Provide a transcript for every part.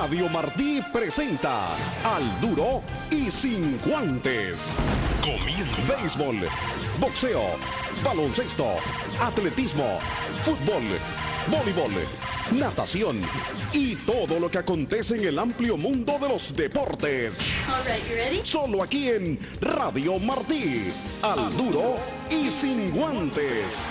Radio Martí presenta Al Duro y Sin Guantes. Comienza. Béisbol, boxeo, baloncesto, atletismo, fútbol, voleibol, natación y todo lo que acontece en el amplio mundo de los deportes. All right, you ready? Solo aquí en Radio Martí. Al Duro y Sin Guantes.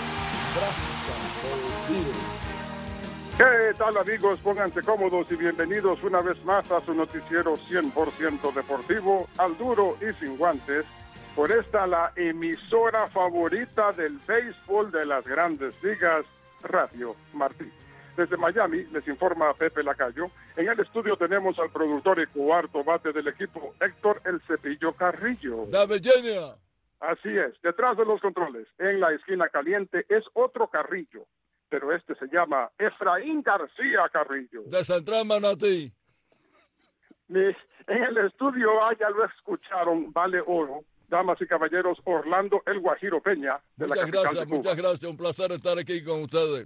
¿Qué tal, amigos? Pónganse cómodos y bienvenidos una vez más a su noticiero 100% deportivo, Al Duro y Sin Guantes, por esta la emisora favorita del béisbol de las Grandes Ligas, Radio Martí. Desde Miami les informa Pepe Lacayo. En el estudio tenemos al productor y cuarto bate del equipo, Héctor El Cepillo Carrillo. ¡De Virginia! Así es, detrás de los controles, en la esquina caliente, es otro Carrillo, pero este se llama Efraín García Carrillo. De Central Manatí. En el estudio, ya lo escucharon, vale oro, damas y caballeros, Orlando El Guajiro Peña, de la capital de Cuba. Muchas gracias, un placer estar aquí con ustedes.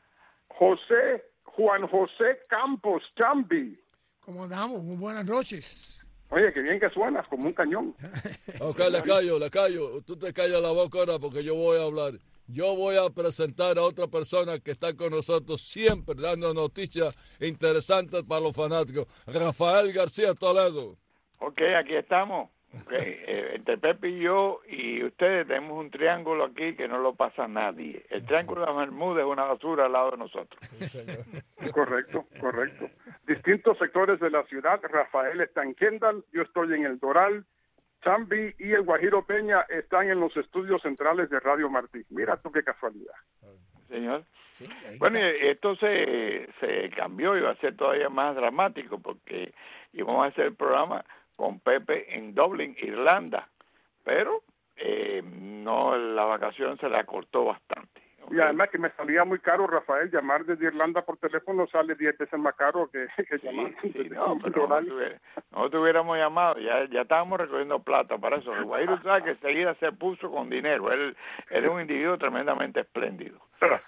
Juan José Campos Chambi. ¿Cómo andamos? Muy buenas noches. Oye, qué bien que suenas, como un cañón. Ok, Lacayo, tú te callas la boca ahora porque yo voy a hablar. Yo voy a presentar a otra persona que está con nosotros siempre dando noticias interesantes para los fanáticos. Rafael García Toledo. Ok, aquí estamos. Okay. Entre Pepe y yo y ustedes tenemos un triángulo aquí que no lo pasa nadie. El triángulo de las Bermudas es una basura al lado de nosotros. Sí, correcto. Distintos sectores de la ciudad. Rafael está en Kendall, yo estoy en El Doral. Chambi y el Guajiro Peña están en los estudios centrales de Radio Martí. Mira tú qué casualidad. Señor. Sí, Bueno, esto se cambió y va a ser todavía más dramático porque íbamos a hacer el programa con Pepe en Dublín, Irlanda, pero no, la vacación se la cortó bastante. Y además que me salía muy caro, Rafael, llamar desde Irlanda por teléfono sale 10 veces más caro que llamar. Sí, no, pero no tuviéramos llamado, ya estábamos recogiendo plata para eso. El Guajiro sabe que enseguida se puso con dinero, él es un individuo tremendamente espléndido.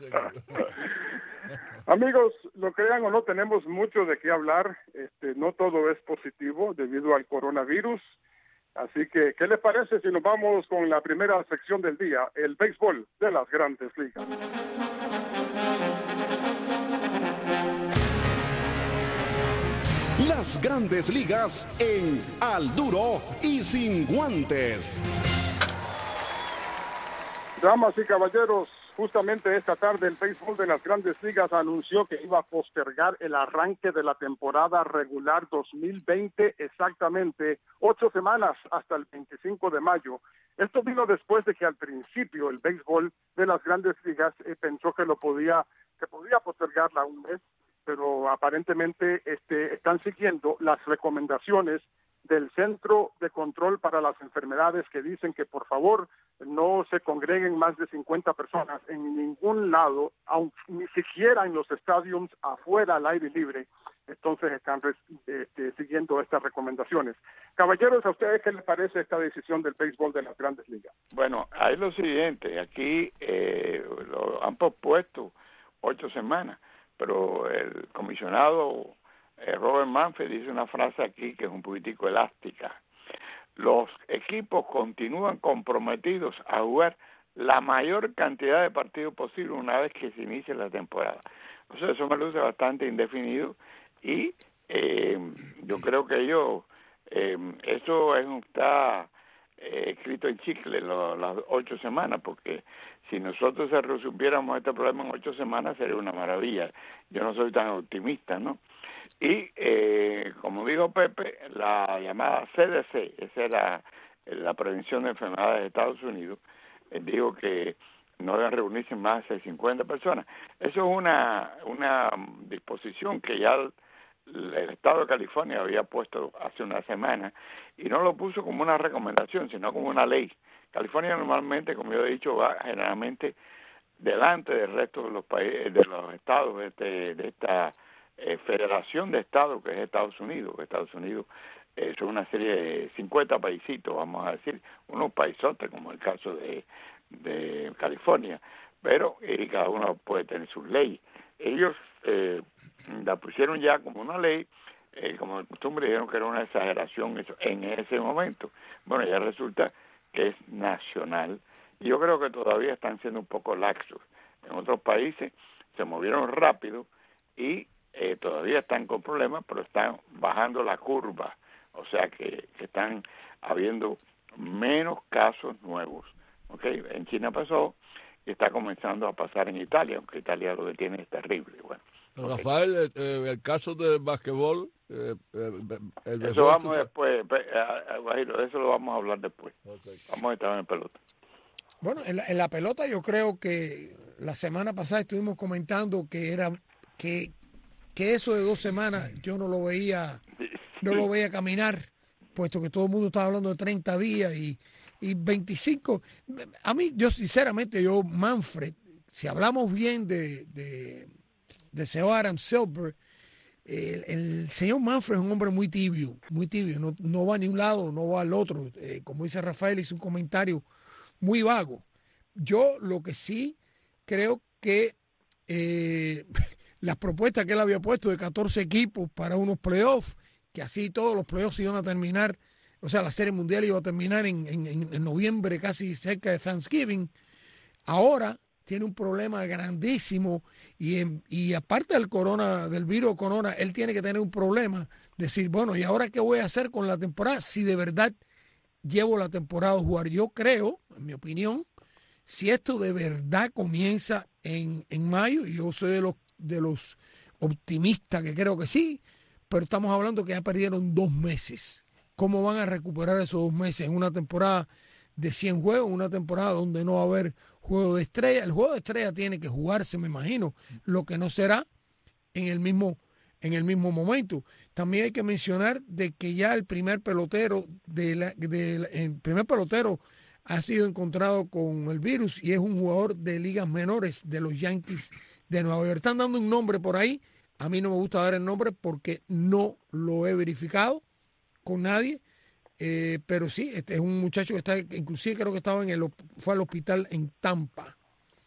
Amigos, lo crean o no, tenemos mucho de qué hablar. No todo es positivo debido al coronavirus. Así que, ¿qué les parece si nos vamos con la primera sección del día, el béisbol de las Grandes Ligas? Las Grandes Ligas en Al Duro y Sin Guantes. Damas y caballeros, justamente esta tarde el béisbol de las Grandes Ligas anunció que iba a postergar el arranque de la temporada regular 2020 exactamente 8 semanas hasta el 25 de mayo. Esto vino después de que al principio el béisbol de las Grandes Ligas pensó que podía postergarla un mes, pero aparentemente están siguiendo las recomendaciones del Centro de Control para las Enfermedades que dicen que por favor no se congreguen más de 50 personas en ningún lado, ni siquiera en los estadios afuera al aire libre. Entonces están siguiendo estas recomendaciones. Caballeros, ¿a ustedes qué les parece esta decisión del béisbol de las Grandes Ligas? Bueno, hay lo siguiente, aquí lo han pospuesto 8 semanas, pero el comisionado Robert Manfred dice una frase aquí que es un poquitico elástica. Los equipos continúan comprometidos a jugar la mayor cantidad de partidos posible una vez que se inicie la temporada. O sea, eso me luce bastante indefinido y yo creo que eso está escrito en chicle las 8 semanas, porque si nosotros resolviéramos este problema en 8 semanas sería una maravilla. Yo no soy tan optimista, ¿no? Y como dijo Pepe, la llamada CDC, esa era la prevención de enfermedades de Estados Unidos, dijo que no deben reunirse más de 50 personas. Eso es una disposición que ya el Estado de California había puesto hace una semana y no lo puso como una recomendación, sino como una ley. California normalmente, como yo he dicho, va generalmente delante del resto de los países, de los estados de esta federación de estados que es Estados Unidos. Estados Unidos son una serie de 50 paisitos, vamos a decir, unos paisotes como el caso de California, pero cada uno puede tener sus leyes. Ellos la pusieron ya como una ley como de costumbre dijeron que era una exageración eso, en ese momento. Bueno, ya resulta que es nacional. Y yo creo que todavía están siendo un poco laxos. En otros países se movieron rápido y todavía están con problemas, pero están bajando la curva. O sea que están habiendo menos casos nuevos. ¿Okay? En China pasó y está comenzando a pasar en Italia, aunque Italia lo que tiene es terrible. Bueno, Rafael, el caso del basquetbol, eso vamos después, Guajiro, eso lo vamos a hablar después. Okay. Vamos a estar en pelota. Bueno, en la pelota yo creo que la semana pasada estuvimos comentando que era que eso de 2 semanas yo no lo veía caminar, puesto que todo el mundo estaba hablando de 30 días y 25. A mí, yo sinceramente, Manfred, si hablamos bien de señor Adam Silver, el señor Manfred es un hombre muy tibio, no va ni un lado, no va al otro. Como dice Rafael, hizo un comentario muy vago. Yo lo que sí creo que las propuestas que él había puesto de 14 equipos para unos playoffs, que así todos los playoffs iban a terminar, o sea, la Serie Mundial iba a terminar en noviembre, casi cerca de Thanksgiving, ahora tiene un problema grandísimo y aparte del virus corona, él tiene que tener un problema, decir, bueno, ¿y ahora qué voy a hacer con la temporada si de verdad llevo la temporada a jugar? Yo creo, en mi opinión, si esto de verdad comienza en mayo, y yo soy de los optimistas que creo que sí, pero estamos hablando que ya perdieron 2 meses. ¿Cómo van a recuperar esos 2 meses en una temporada de 100 juegos, una temporada donde no va a haber juego de estrella? El juego de estrella tiene que jugarse, me imagino, lo que no será en el mismo momento. También hay que mencionar de que ya el primer pelotero ha sido encontrado con el virus y es un jugador de ligas menores de los Yankees de Nueva York. Están dando un nombre por ahí. A mí no me gusta dar el nombre porque no lo he verificado con nadie, pero sí, este es un muchacho que está, inclusive creo que fue al hospital en Tampa.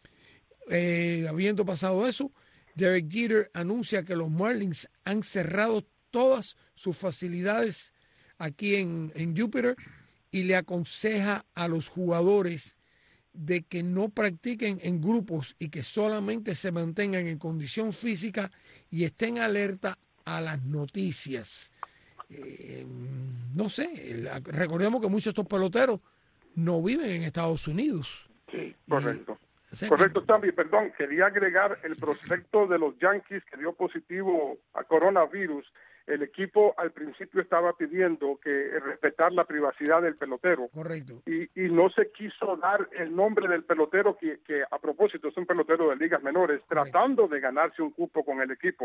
Habiendo pasado eso, Derek Jeter anuncia que los Marlins han cerrado todas sus facilidades aquí en Júpiter y le aconseja a los jugadores de que no practiquen en grupos y que solamente se mantengan en condición física y estén alerta a las noticias. No sé, recordemos que muchos de estos peloteros no viven en Estados Unidos. Sí, correcto. Correcto, Tambi, perdón, quería agregar el prospecto de los Yankees que dio positivo a coronavirus. El equipo al principio estaba pidiendo que respetar la privacidad del pelotero. Correcto. Y no se quiso dar el nombre del pelotero que a propósito es un pelotero de ligas menores, correcto, tratando de ganarse un cupo con el equipo.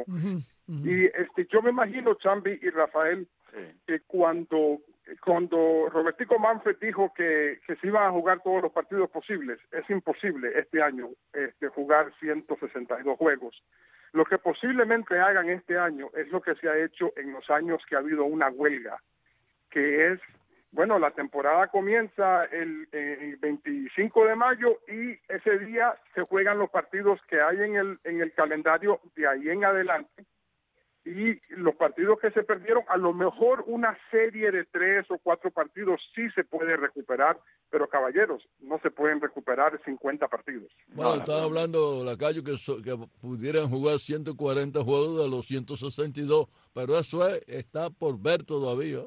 Y yo me imagino, Chambi y Rafael, que cuando Robertico Manfred dijo que se iban a jugar todos los partidos posibles, es imposible este año jugar 162 juegos. Lo que posiblemente hagan este año es lo que se ha hecho en los años que ha habido una huelga, que es, bueno, la temporada comienza el 25 de mayo y ese día se juegan los partidos que hay en el calendario de ahí en adelante. Y los partidos que se perdieron, a lo mejor una serie de 3 o 4 partidos sí se puede recuperar, pero caballeros, no se pueden recuperar 50 partidos. Bueno, estaba hablando, Lacayo, que pudieran jugar 140 juegos de los 162, pero eso está por ver todavía.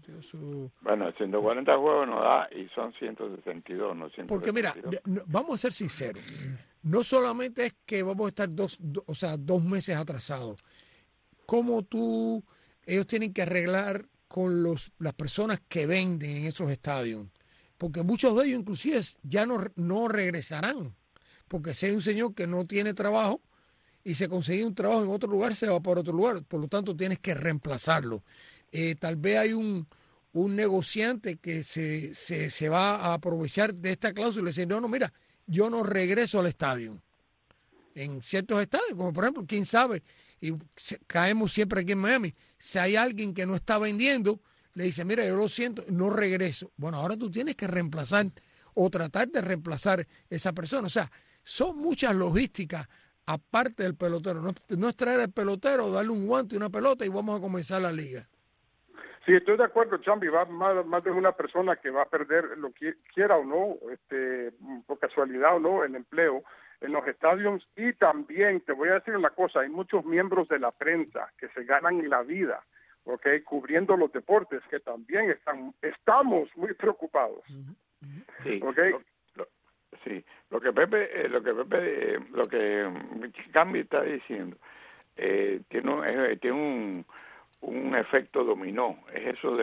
Bueno, 140 juegos no da y son 162, no 162. Porque mira, vamos a ser sinceros, no solamente es que vamos a estar 2 meses atrasados. Cómo ellos tienen que arreglar con las personas que venden en esos estadios, porque muchos de ellos inclusive ya no regresarán, porque si hay un señor que no tiene trabajo y se consigue un trabajo en otro lugar, se va para otro lugar, por lo tanto tienes que reemplazarlo. Tal vez hay un negociante que se va a aprovechar de esta cláusula y decir, no, mira, yo no regreso al estadio. En ciertos estadios, como por ejemplo, quién sabe, y caemos siempre aquí en Miami, si hay alguien que no está vendiendo, le dice, mira, yo lo siento, no regreso. Bueno, ahora tú tienes que reemplazar o tratar de reemplazar esa persona. O sea, son muchas logísticas aparte del pelotero. No es traer el pelotero, darle un guante y una pelota y vamos a comenzar la liga. Sí, estoy de acuerdo, Chambi. Va más de una persona que va a perder, lo que quiera o no, por casualidad o no, el empleo en los estadios. Y también te voy a decir una cosa, hay muchos miembros de la prensa que se ganan la vida, ¿okay?, cubriendo los deportes, que también estamos muy preocupados. Sí, ¿Okay? sí, lo que Cambi está diciendo tiene un efecto dominó. Es eso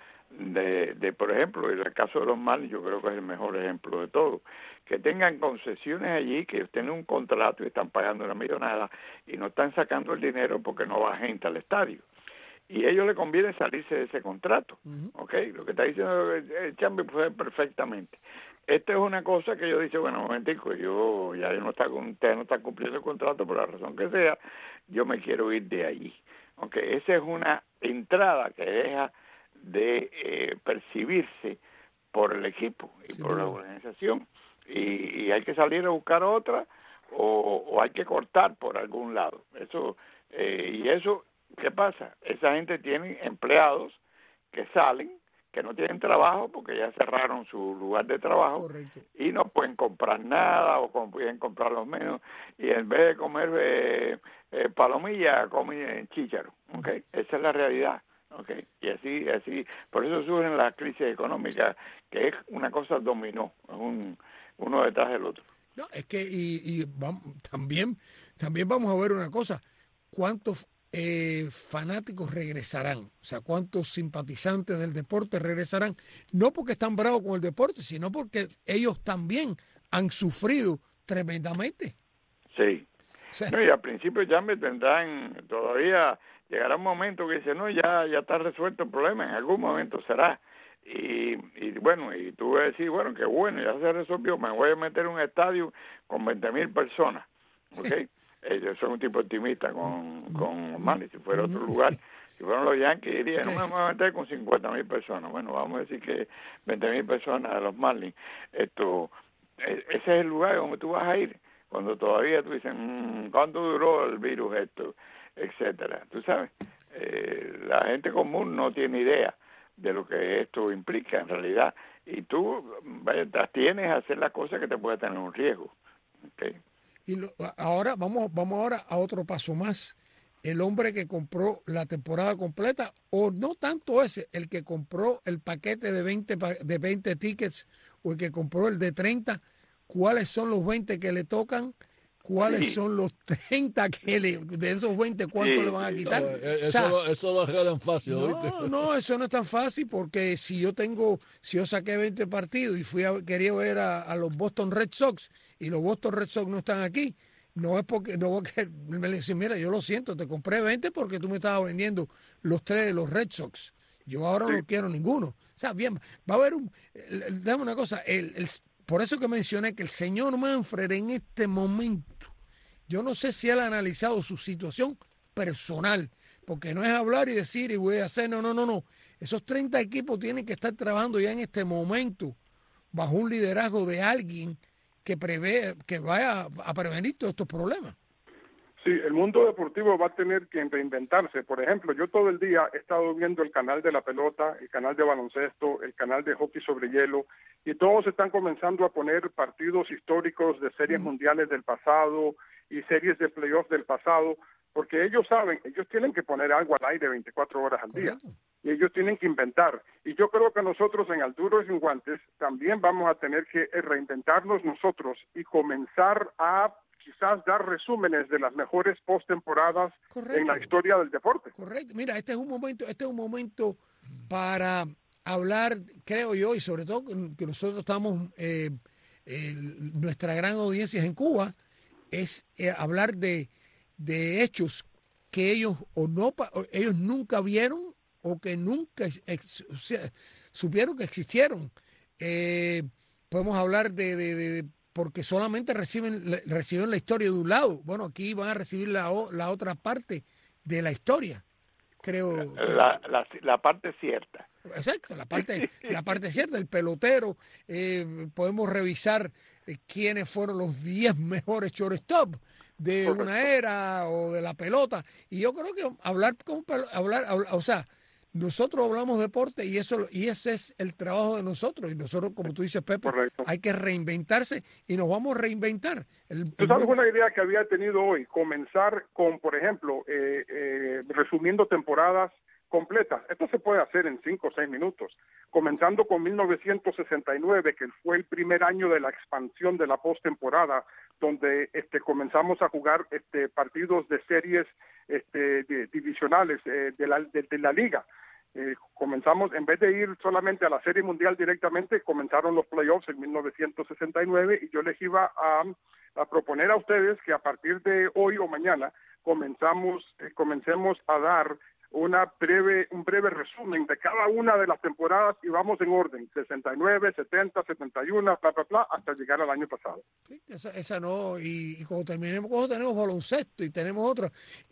de por ejemplo, en el caso de los Marlins, yo creo que es el mejor ejemplo de todo, que tengan concesiones allí, que tienen un contrato y están pagando una millonada y no están sacando el dinero porque no va gente al estadio. Y a ellos les conviene salirse de ese contrato, ¿ok? Lo que está diciendo el Chambi fue perfectamente. Esta es una cosa que yo dije, bueno, un momentico, usted no está cumpliendo el contrato por la razón que sea, yo me quiero ir de allí. Okay, esa es una entrada que deja de percibirse por el equipo y por la organización, y hay que salir a buscar otra o hay que cortar por algún lado. Eso y eso, ¿qué pasa? Esa gente tiene empleados que salen, que no tienen trabajo porque ya cerraron su lugar de trabajo. Correcto. Y no pueden comprar nada o pueden comprar los menos, y en vez de comer palomilla comen chícharo, ¿okay? Esa es la realidad, ¿okay? Y así por eso surgen las crisis económicas, que es una cosa dominó, es uno detrás del otro. No, es que también vamos a ver una cosa, ¿cuántos fanáticos regresarán? O sea, ¿cuántos simpatizantes del deporte regresarán? No porque están bravos con el deporte, sino porque ellos también han sufrido tremendamente. Sí. O sea, no, y al principio ya todavía llegará un momento que dice, no, ya está resuelto el problema, en algún momento será. Y bueno, y tú vas a decir, bueno, qué bueno, ya se resolvió, me voy a meter en un estadio con 20,000 personas, ¿ok? Yo soy un tipo optimista con Marlins. Si fuera otro lugar, si fueran los Yankees, diría, no me voy a meter con 50,000 personas. Bueno, vamos a decir que 20,000 personas de los Marlins. Ese es el lugar donde tú vas a ir cuando todavía tú dices, ¿cuánto duró el virus esto? Etcétera. Tú sabes, la gente común no tiene idea de lo que esto implica en realidad. Y tú te abstienes a hacer las cosas que te puede tener un riesgo. ¿Okay? Y ahora vamos ahora a otro paso más. El hombre que compró la temporada completa, o no tanto ese, el que compró el paquete de 20 tickets o el que compró el de 30, ¿cuáles son los 20 que le tocan? ¿Cuáles son los 30 de esos 20, cuánto le van a quitar? No, eso lo arreglan fácil, ¿oíste? No, eso no es tan fácil, porque si yo saqué 20 partidos y quería ver a los Boston Red Sox y los Boston Red Sox no están aquí, no es porque me le dicen, mira, yo lo siento, te compré 20 porque tú me estabas vendiendo los 3 de los Red Sox. Yo ahora no quiero ninguno. O sea, bien, va a haber dame una cosa, por eso que mencioné que el señor Manfred en este momento, yo no sé si él ha analizado su situación personal, porque no es hablar y decir y voy a hacer, no. Esos 30 equipos tienen que estar trabajando ya en este momento bajo un liderazgo de alguien que vaya a prevenir todos estos problemas. Sí, el mundo deportivo va a tener que reinventarse. Por ejemplo, yo todo el día he estado viendo el canal de la pelota, el canal de baloncesto, el canal de hockey sobre hielo, y todos están comenzando a poner partidos históricos de series mundiales del pasado y series de playoffs del pasado, porque ellos saben, ellos tienen que poner algo al aire 24 horas al día, y ellos tienen que inventar. Y yo creo que nosotros en Al Duro y Sin Guantes también vamos a tener que reinventarnos nosotros y comenzar a quizás dar resúmenes de las mejores postemporadas en la historia del deporte. Correcto. Mira, este es un momento para hablar, creo yo, y sobre todo que nosotros estamos, nuestra gran audiencia es en Cuba, es hablar de hechos que ellos ellos nunca vieron o que nunca supieron que existieron. Podemos hablar de porque solamente recibieron la historia de un lado. Bueno, aquí van a recibir la otra parte de la historia, creo. La parte cierta. Exacto, la parte cierta, el pelotero. Podemos revisar quiénes fueron los 10 mejores shortstop de Correcto. una era o de la pelota. Y yo creo que o sea, nosotros hablamos deporte y ese es el trabajo de nosotros. Y nosotros, como tú dices, Pepe, Correcto. hay que reinventarse y nos vamos a reinventar. Tú sabes una idea que había tenido hoy, comenzar con, por ejemplo, resumiendo temporadas completas. Esto se puede hacer en 5 o 6 minutos. Comenzando con 1969, que fue el primer año de la expansión de la postemporada, donde comenzamos a jugar partidos de series divisionales de la liga. Comenzamos, en vez de ir solamente a la Serie Mundial directamente, comenzaron los playoffs en 1969 y yo les iba a proponer a ustedes que a partir de hoy o mañana comencemos a dar un breve resumen de cada una de las temporadas y vamos en orden, 69, 70, 71, bla, bla, bla, hasta llegar al año pasado. Sí, esa no, y cuando tenemos baloncesto y tenemos otro,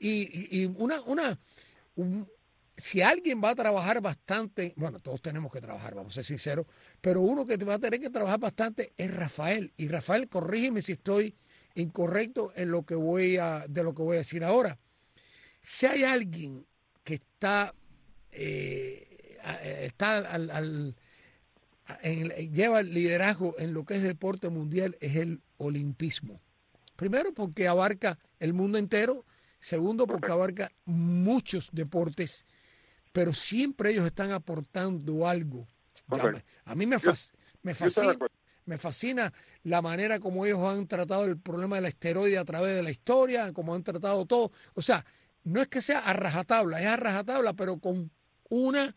si alguien va a trabajar bastante, bueno, todos tenemos que trabajar, vamos a ser sinceros, pero uno que va a tener que trabajar bastante es Rafael. Y Rafael, corrígeme si estoy incorrecto en lo que voy a decir ahora. Si hay alguien que lleva el liderazgo en lo que es deporte mundial, es el olimpismo. Primero, porque abarca el mundo entero. Segundo, porque abarca muchos deportes, pero siempre ellos están aportando algo. A mí me fascina la manera como ellos han tratado el problema del esteroide a través de la historia, como han tratado todo. O sea, no es que sea a rajatabla, es a rajatabla, pero con una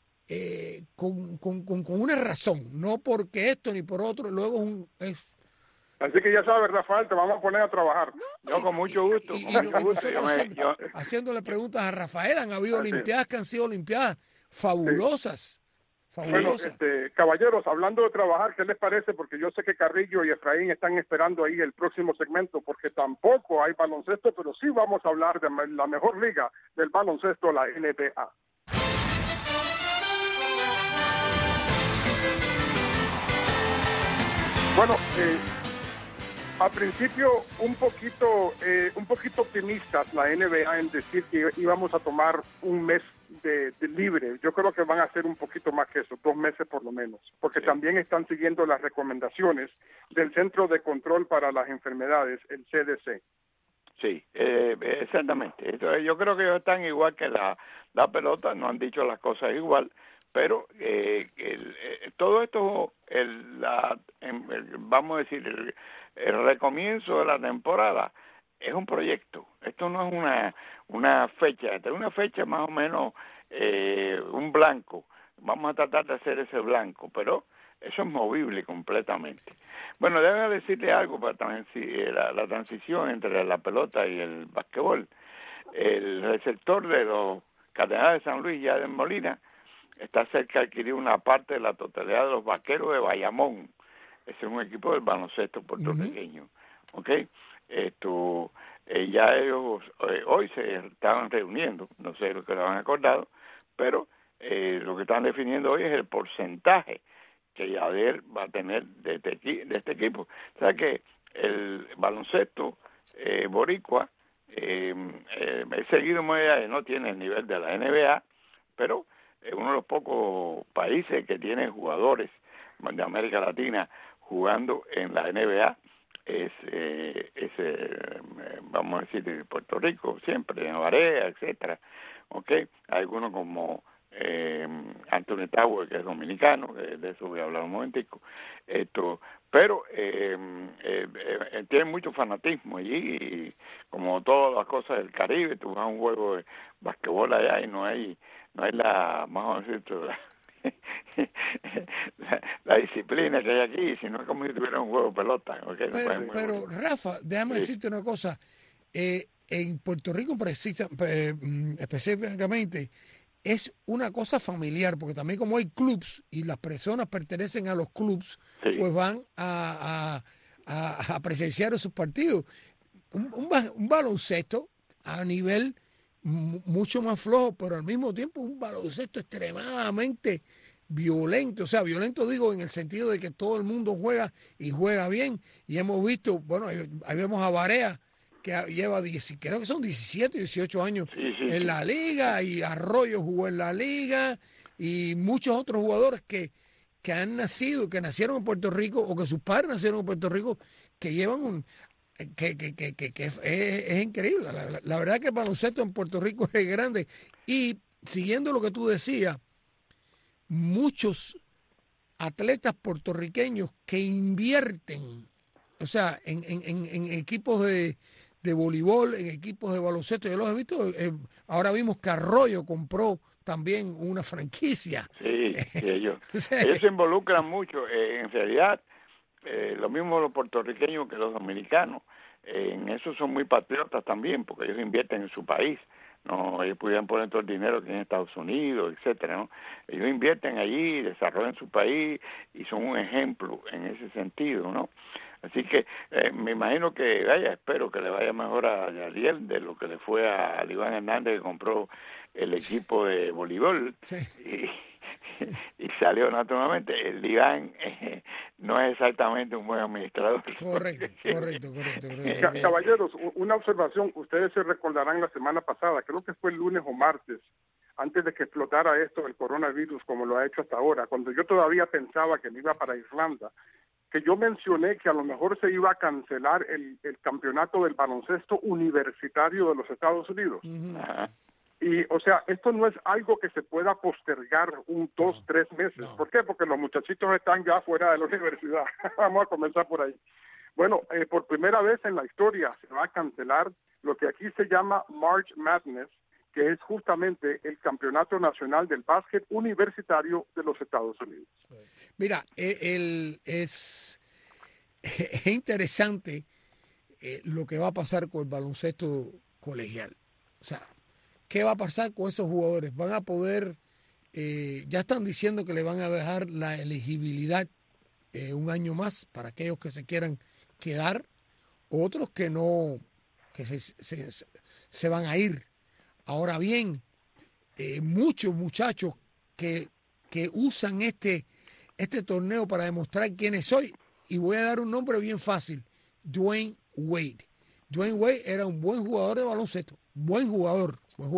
con una razón, no porque esto ni por otro. Luego Así que ya sabes, Rafael, te vamos a poner a trabajar. Yo con mucho gusto. Haciéndole preguntas a Rafael, han habido olimpiadas que han sido olimpiadas fabulosas. Bueno, caballeros, hablando de trabajar, ¿qué les parece? Porque yo sé que Carrillo y Efraín están esperando ahí el próximo segmento, porque tampoco hay baloncesto, pero sí vamos a hablar de la mejor liga del baloncesto, la NBA. Bueno, al principio un poquito optimistas la NBA en decir que íbamos a tomar un mes de libre. Yo creo que van a ser un poquito más que eso, 2 meses por lo menos, porque también están siguiendo las recomendaciones del Centro de Control para las Enfermedades, el CDC. Sí, exactamente. Entonces, yo creo que ellos están igual que la pelota, no han dicho las cosas igual, pero todo esto, vamos a decir, el recomienzo de la temporada es un proyecto. Esto no es una fecha, esta es una fecha más o menos un blanco. Vamos a tratar de hacer ese blanco, pero eso es movible completamente. Bueno, déjame decirle algo para la transición entre la pelota y el basquetbol. El receptor de los Cardenales de San Luis, Yadier Molina, está cerca de adquirir una parte de la totalidad de los Vaqueros de Bayamón. Ese es un equipo del baloncesto puertorriqueño. ¿Okay? Ya ellos hoy se estaban reuniendo, no sé lo que lo han acordado, pero lo que están definiendo hoy es el porcentaje que Yadier va a tener de este equipo. O sea que el baloncesto boricua es seguido muy allá, no tiene el nivel de la NBA, pero es uno de los pocos países que tiene jugadores de América Latina jugando en la NBA. Vamos a decir, de Puerto Rico, siempre, en Barea, etcétera. ¿Okay? Hay algunos como Anthony Tower, que es dominicano, de eso voy a hablar un momentico. Pero tiene mucho fanatismo allí, y como todas las cosas del Caribe, tú vas a un juego de basquetbol allá y no hay la, vamos a decir, la disciplina que hay aquí, sino es como si tuviera un juego de pelota. ¿Okay? Pero Rafa, déjame decirte una cosa. En Puerto Rico específicamente es una cosa familiar, porque también como hay clubs y las personas pertenecen a los clubs, pues van a presenciar esos partidos. Un baloncesto a nivel mucho más flojo, pero al mismo tiempo un baloncesto extremadamente violento. O sea, violento digo en el sentido de que todo el mundo juega y juega bien. Y hemos visto, bueno, ahí vemos a Barea, que lleva creo que son 17, 18 años en la liga, y Arroyo jugó en la liga, y muchos otros jugadores que han nacido, que nacieron en Puerto Rico, o que sus padres nacieron en Puerto Rico, que llevan que es increíble. La verdad que el baloncesto en Puerto Rico es grande. Y siguiendo lo que tú decías, muchos atletas puertorriqueños que invierten, o sea, en equipos de voleibol, en equipos de baloncesto. Yo los he visto. Ahora vimos que Arroyo compró también una franquicia. Sí, ellos se involucran mucho. En realidad, lo mismo los puertorriqueños que los dominicanos. En eso son muy patriotas también, porque ellos invierten en su país. No, ellos pudieran poner todo el dinero aquí en Estados Unidos, etcétera, ¿no? Ellos invierten allí, desarrollan su país y son un ejemplo en ese sentido, ¿no? Así que me imagino que, espero que le vaya mejor a Yadiel de lo que le fue a Iván Hernández, que compró el equipo de voleibol. Sí. Y salió naturalmente. El Iván no es exactamente un buen administrador. Correcto. Caballeros, una observación. Ustedes se recordarán la semana pasada, creo que fue el lunes o martes, antes de que explotara esto del coronavirus como lo ha hecho hasta ahora, cuando yo todavía pensaba que me iba para Irlanda, que yo mencioné que a lo mejor se iba a cancelar el campeonato del baloncesto universitario de los Estados Unidos. Ajá. Y, o sea, esto no es algo que se pueda postergar 1, 2, 3 meses. No. ¿Por qué? Porque los muchachitos están ya fuera de la universidad. Vamos a comenzar por ahí. Bueno, por primera vez en la historia se va a cancelar lo que aquí se llama March Madness, que es justamente el campeonato nacional del básquet universitario de los Estados Unidos. Mira, es interesante lo que va a pasar con el baloncesto colegial. O sea, ¿qué va a pasar con esos jugadores? Van a poder, ya están diciendo que le van a dejar la elegibilidad un año más para aquellos que se quieran quedar, otros que no, que se van a ir. Ahora bien, muchos muchachos que usan este torneo para demostrar quiénes soy, y voy a dar un nombre bien fácil: Dwayne Wade. Dwayne Wade era un buen jugador de baloncesto, buen jugador,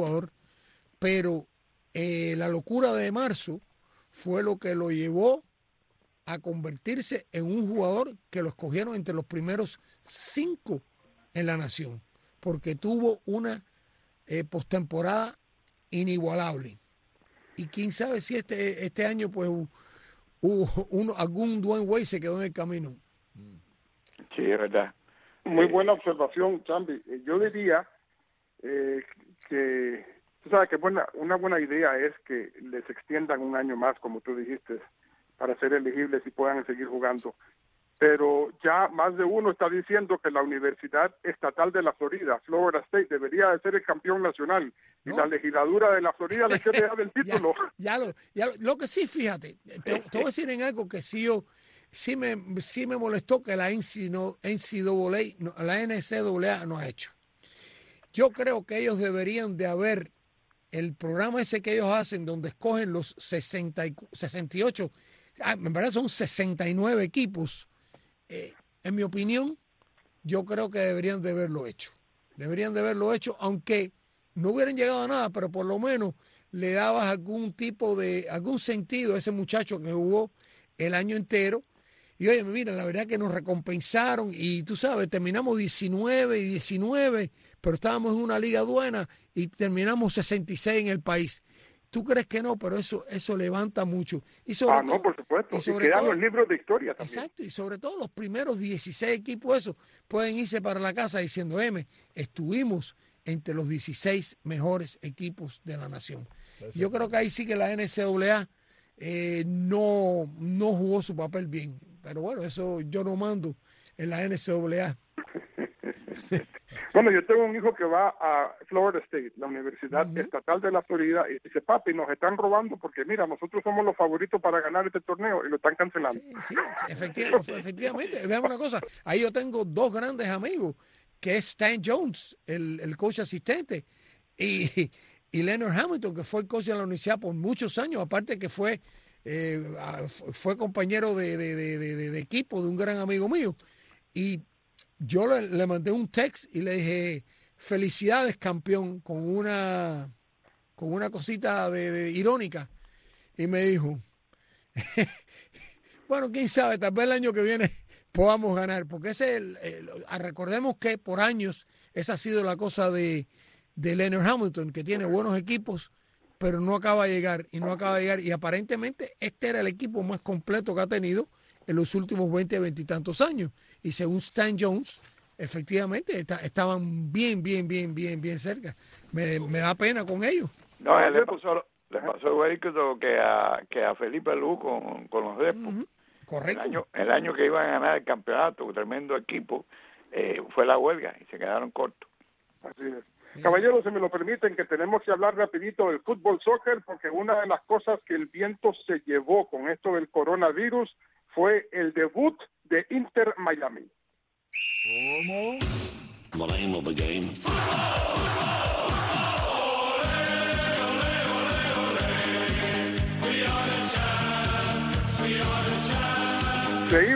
pero la locura de marzo fue lo que lo llevó a convertirse en un jugador que lo escogieron entre los primeros 5 en la nación, porque tuvo una postemporada inigualable. Y quién sabe si este año pues algún Dwayne Wade se quedó en el camino. Sí, es verdad. Muy buena observación, Chambi. Yo diría que, tú sabes que una buena idea es que les extiendan un año más, como tú dijiste, para ser elegibles y puedan seguir jugando. Pero ya más de uno está diciendo que la Universidad Estatal de la Florida, Florida State, debería de ser el campeón nacional. No. Y la legislatura de la Florida le quiere dar el título. Lo que sí, fíjate, te voy a decir en algo que sí me molestó que la NCAA no ha hecho. Yo creo que ellos deberían de haber, el programa ese que ellos hacen, donde escogen los 68, en verdad son 69 equipos. En mi opinión, yo creo que deberían de haberlo hecho. Aunque no hubieran llegado a nada, pero por lo menos le dabas algún sentido a ese muchacho que jugó el año entero. Y oye, mira, la verdad que nos recompensaron y tú sabes, terminamos 19, pero estábamos en una liga buena y terminamos 66 en el país. ¿Tú crees que no? Pero eso levanta mucho. Y sobre todo, no, por supuesto. Y quedan los libros de historia también. Exacto, y sobre todo los primeros 16 equipos, esos pueden irse para la casa diciendo, estuvimos entre los 16 mejores equipos de la nación. Perfecto. Yo creo que ahí sí que la NCAA no jugó su papel bien. Pero bueno, eso yo no mando en la NCAA. Bueno, yo tengo un hijo que va a Florida State, la Universidad Estatal de la Florida, y dice, papi, nos están robando porque, mira, nosotros somos los favoritos para ganar este torneo y lo están cancelando. Sí, efectivamente. Déjame una cosa, ahí yo tengo 2 grandes amigos, que es Stan Jones, el coach asistente, y Leonard Hamilton, que fue el coach de la universidad por muchos años, aparte que fue compañero de equipo de un gran amigo mío. Y yo le mandé un text y le dije, felicidades campeón, con una cosita de irónica. Y me dijo, bueno, quién sabe, tal vez el año que viene podamos ganar, porque recordemos que por años esa ha sido la cosa de Leonard Hamilton, que tiene buenos equipos, pero no acaba de llegar, y aparentemente este era el equipo más completo que ha tenido en los últimos 20 y tantos años, y según Stan Jones, efectivamente estaban bien cerca. Me da pena con ellos. No, él le pasó igual que a Felipe Lu con los Despos. Correcto. El año que iban a ganar el campeonato, un tremendo equipo, fue la huelga y se quedaron cortos. Así es. Caballeros, si me lo permiten, que tenemos que hablar rapidito del fútbol soccer, porque una de las cosas que el viento se llevó con esto del coronavirus fue el debut de Inter Miami. ¿Cómo? The name of the game. Se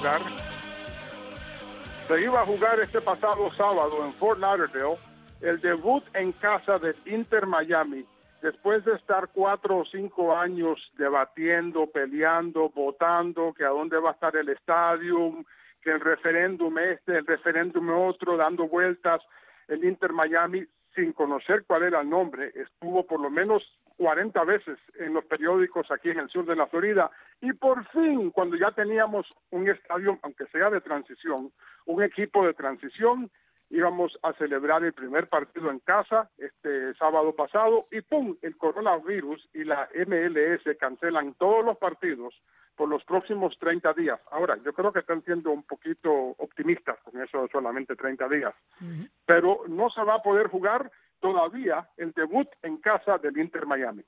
iba a jugar este pasado sábado en Fort Lauderdale el debut en casa del Inter Miami, después de estar 4 o 5 años debatiendo, peleando, votando, que a dónde va a estar el estadio, que el referéndum el referéndum otro, dando vueltas. El Inter Miami, sin conocer cuál era el nombre, estuvo por lo menos 40 veces en los periódicos aquí en el sur de la Florida, y por fin, cuando ya teníamos un estadio, aunque sea de transición, un equipo de transición, íbamos a celebrar el primer partido en casa este sábado pasado, y ¡pum!, el coronavirus y la MLS cancelan todos los partidos por los próximos 30 días. Ahora, yo creo que están siendo un poquito optimistas con eso de solamente 30 días, pero no se va a poder jugar todavía el debut en casa del Inter Miami.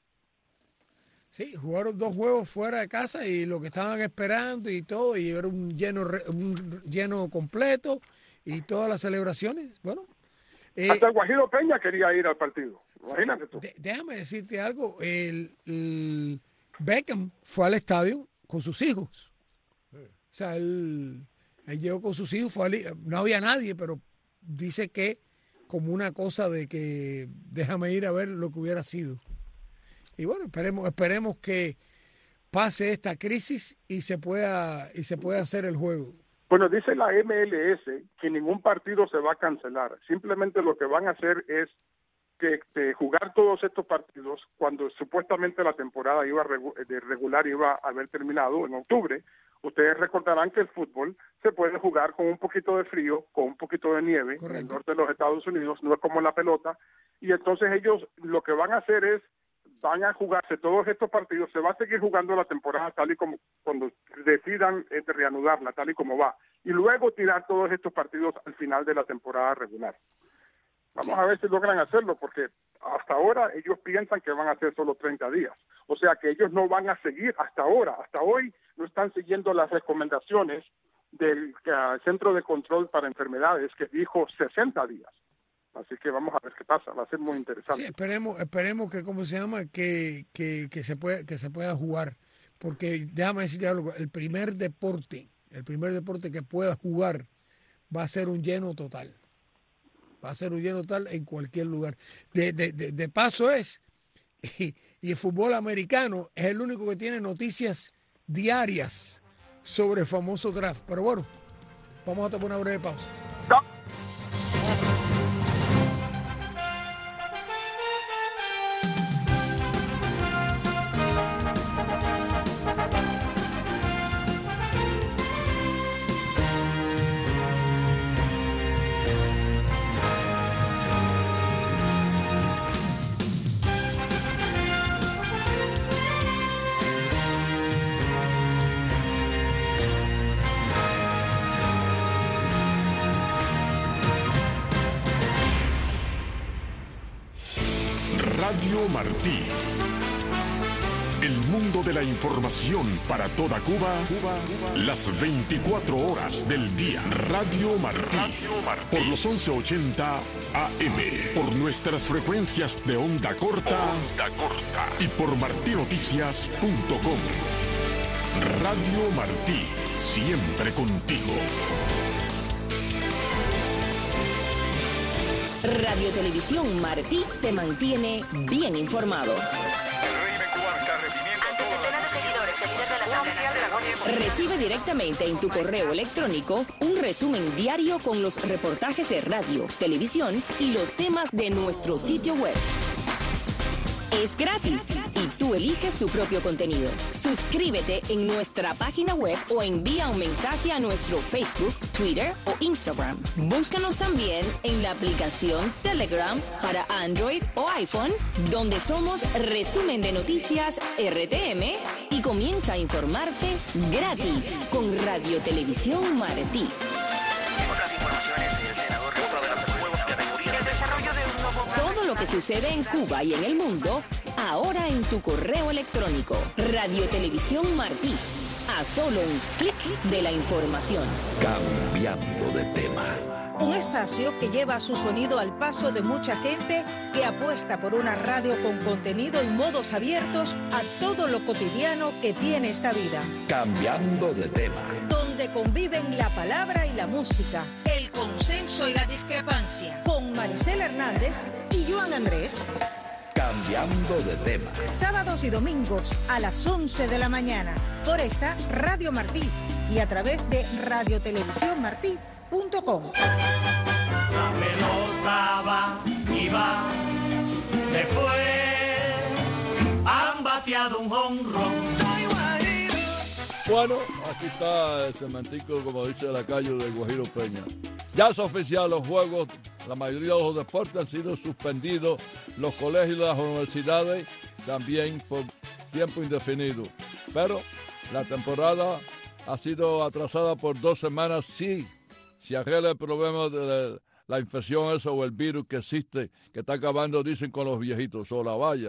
Sí, jugaron 2 juegos fuera de casa y lo que estaban esperando y todo, y era un lleno completo y todas las celebraciones. Bueno, hasta el Guajiro Peña quería ir al partido. Imagínate tú. Déjame decirte algo. El Beckham fue al estadio con sus hijos. O sea, él llegó con sus hijos, no había nadie, pero dice que como una cosa de que déjame ir a ver lo que hubiera sido. Y bueno, esperemos que pase esta crisis y se pueda hacer el juego. Bueno, dice la MLS que ningún partido se va a cancelar. Simplemente lo que van a hacer es que jugar todos estos partidos cuando supuestamente la temporada regular iba a haber terminado en octubre. Ustedes recordarán que el fútbol se puede jugar con un poquito de frío, con un poquito de nieve. Correcto. En el norte de los Estados Unidos, no es como la pelota, y entonces ellos lo que van a hacer es van a jugarse todos estos partidos, se va a seguir jugando la temporada tal y como cuando decidan reanudarla, tal y como va, y luego tirar todos estos partidos al final de la temporada regular. Vamos a ver si logran hacerlo, porque hasta ahora ellos piensan que van a ser solo 30 días. O sea que ellos no van a seguir hasta hoy no están siguiendo las recomendaciones del Centro de Control para Enfermedades, que dijo 60 días. Así que vamos a ver qué pasa, va a ser muy interesante. Sí, esperemos que, ¿cómo se llama? Que se pueda jugar, porque déjame decirte algo, el primer deporte que pueda jugar va a ser un lleno total. Va a ser un lleno total en cualquier lugar. De paso y el fútbol americano es el único que tiene noticias diarias sobre el famoso draft. Pero bueno, vamos a tomar una breve pausa. No. Radio Martí. El mundo de la información para toda Cuba, las 24 horas del día. Radio Martí. Por los 1180 AM. Por nuestras frecuencias de onda corta. Y por martinoticias.com. Radio Martí. Siempre contigo. Radio Televisión Martí te mantiene bien informado. Recibe directamente en tu correo electrónico un resumen diario con los reportajes de radio, televisión y los temas de nuestro sitio web. Es gratis y tú eliges tu propio contenido. Suscríbete en nuestra página web o envía un mensaje a nuestro Facebook, Twitter o Instagram. Búscanos también en la aplicación Telegram para Android o iPhone, donde somos Resumen de Noticias RTM, y comienza a informarte gratis con Radio Televisión Martí. Todo lo que sucede en Cuba y en el mundo, ahora en tu correo electrónico. Radio Televisión Martí. A solo un clic de la información. Cambiando de tema. Un espacio que lleva su sonido al paso de mucha gente que apuesta por una radio con contenido y modos abiertos a todo lo cotidiano que tiene esta vida. Cambiando de tema. Donde conviven la palabra y la música, el consenso y la discrepancia. Con Maricela Hernández y Joan Andrés. Cambiando de tema. Sábados y domingos a las 11 de la mañana. Por esta Radio Martí y a través de radiotelevisiónmartí.com. La pelota va y va, después han bateado un jonrón. Bueno, aquí está el cementico, como dice la calle de Guajiro Peña. Ya es oficial, los juegos, la mayoría de los deportes han sido suspendidos, los colegios y las universidades también por tiempo indefinido. Pero la temporada ha sido atrasada por 2 semanas, sí. Si arregla el problema de la infección esa o el virus que existe, que está acabando, dicen, con los viejitos, o la valla.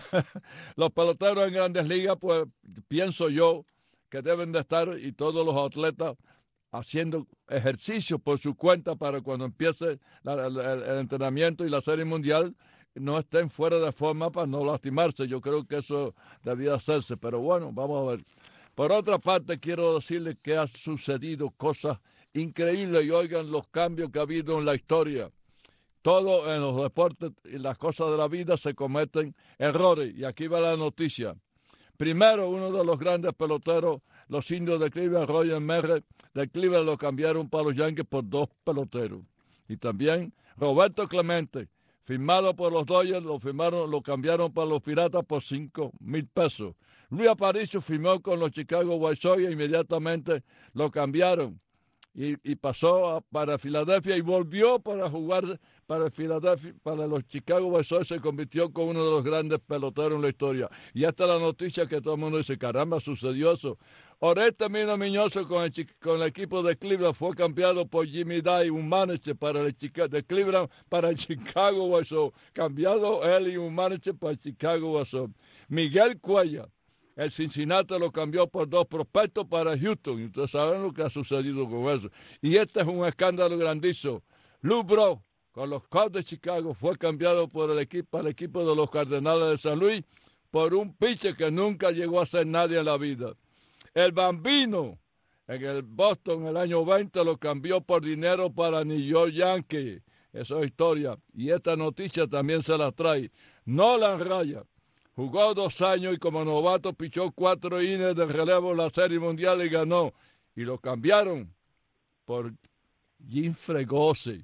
Los peloteros en Grandes Ligas, pues pienso yo que deben de estar, y todos los atletas, haciendo ejercicio por su cuenta para cuando empiece el entrenamiento y la Serie Mundial no estén fuera de forma para no lastimarse. Yo creo que eso debía hacerse, pero bueno, vamos a ver. Por otra parte, quiero decirles que ha sucedido cosas increíbles y oigan los cambios que ha habido en la historia. Todo en los deportes y las cosas de la vida se cometen errores, y aquí va la noticia. Primero, uno de los grandes peloteros, los indios de Cleveland, Roger Maris, de Cleveland, lo cambiaron para los Yankees por 2 peloteros. Y también Roberto Clemente, firmado por los Dodgers, lo cambiaron para los Piratas por $5,000. Luis Aparicio firmó con los Chicago White Sox e inmediatamente lo cambiaron. Y pasó para Filadelfia y volvió para jugar para Filadelfia, para los Chicago White Sox. Se convirtió con uno de los grandes peloteros en la historia. Y esta es la noticia que todo el mundo dice, caramba, sucedió eso. Oreste Mina Miñoso con el equipo de Cleveland fue cambiado por Jimmy Day, un manager de Cleveland para el Chicago White Sox. Cambiado él y un manager para el Chicago White Sox. Miguel Cuellar, el Cincinnati, lo cambió por 2 prospectos para Houston. Y ustedes saben lo que ha sucedido con eso. Y este es un escándalo grandísimo. Lou Brock, con los Cubs de Chicago, fue cambiado para el equipo de los Cardenales de San Luis por un pitcher que nunca llegó a ser nadie en la vida. El Bambino, en el Boston en el año 20, lo cambió por dinero para New York Yankees. Eso es historia. Y esta noticia también se la trae Nolan Ryan. Jugó 2 años y como novato pichó 4 innings de relevo en la Serie Mundial y ganó. Y lo cambiaron por Jim Fregosi.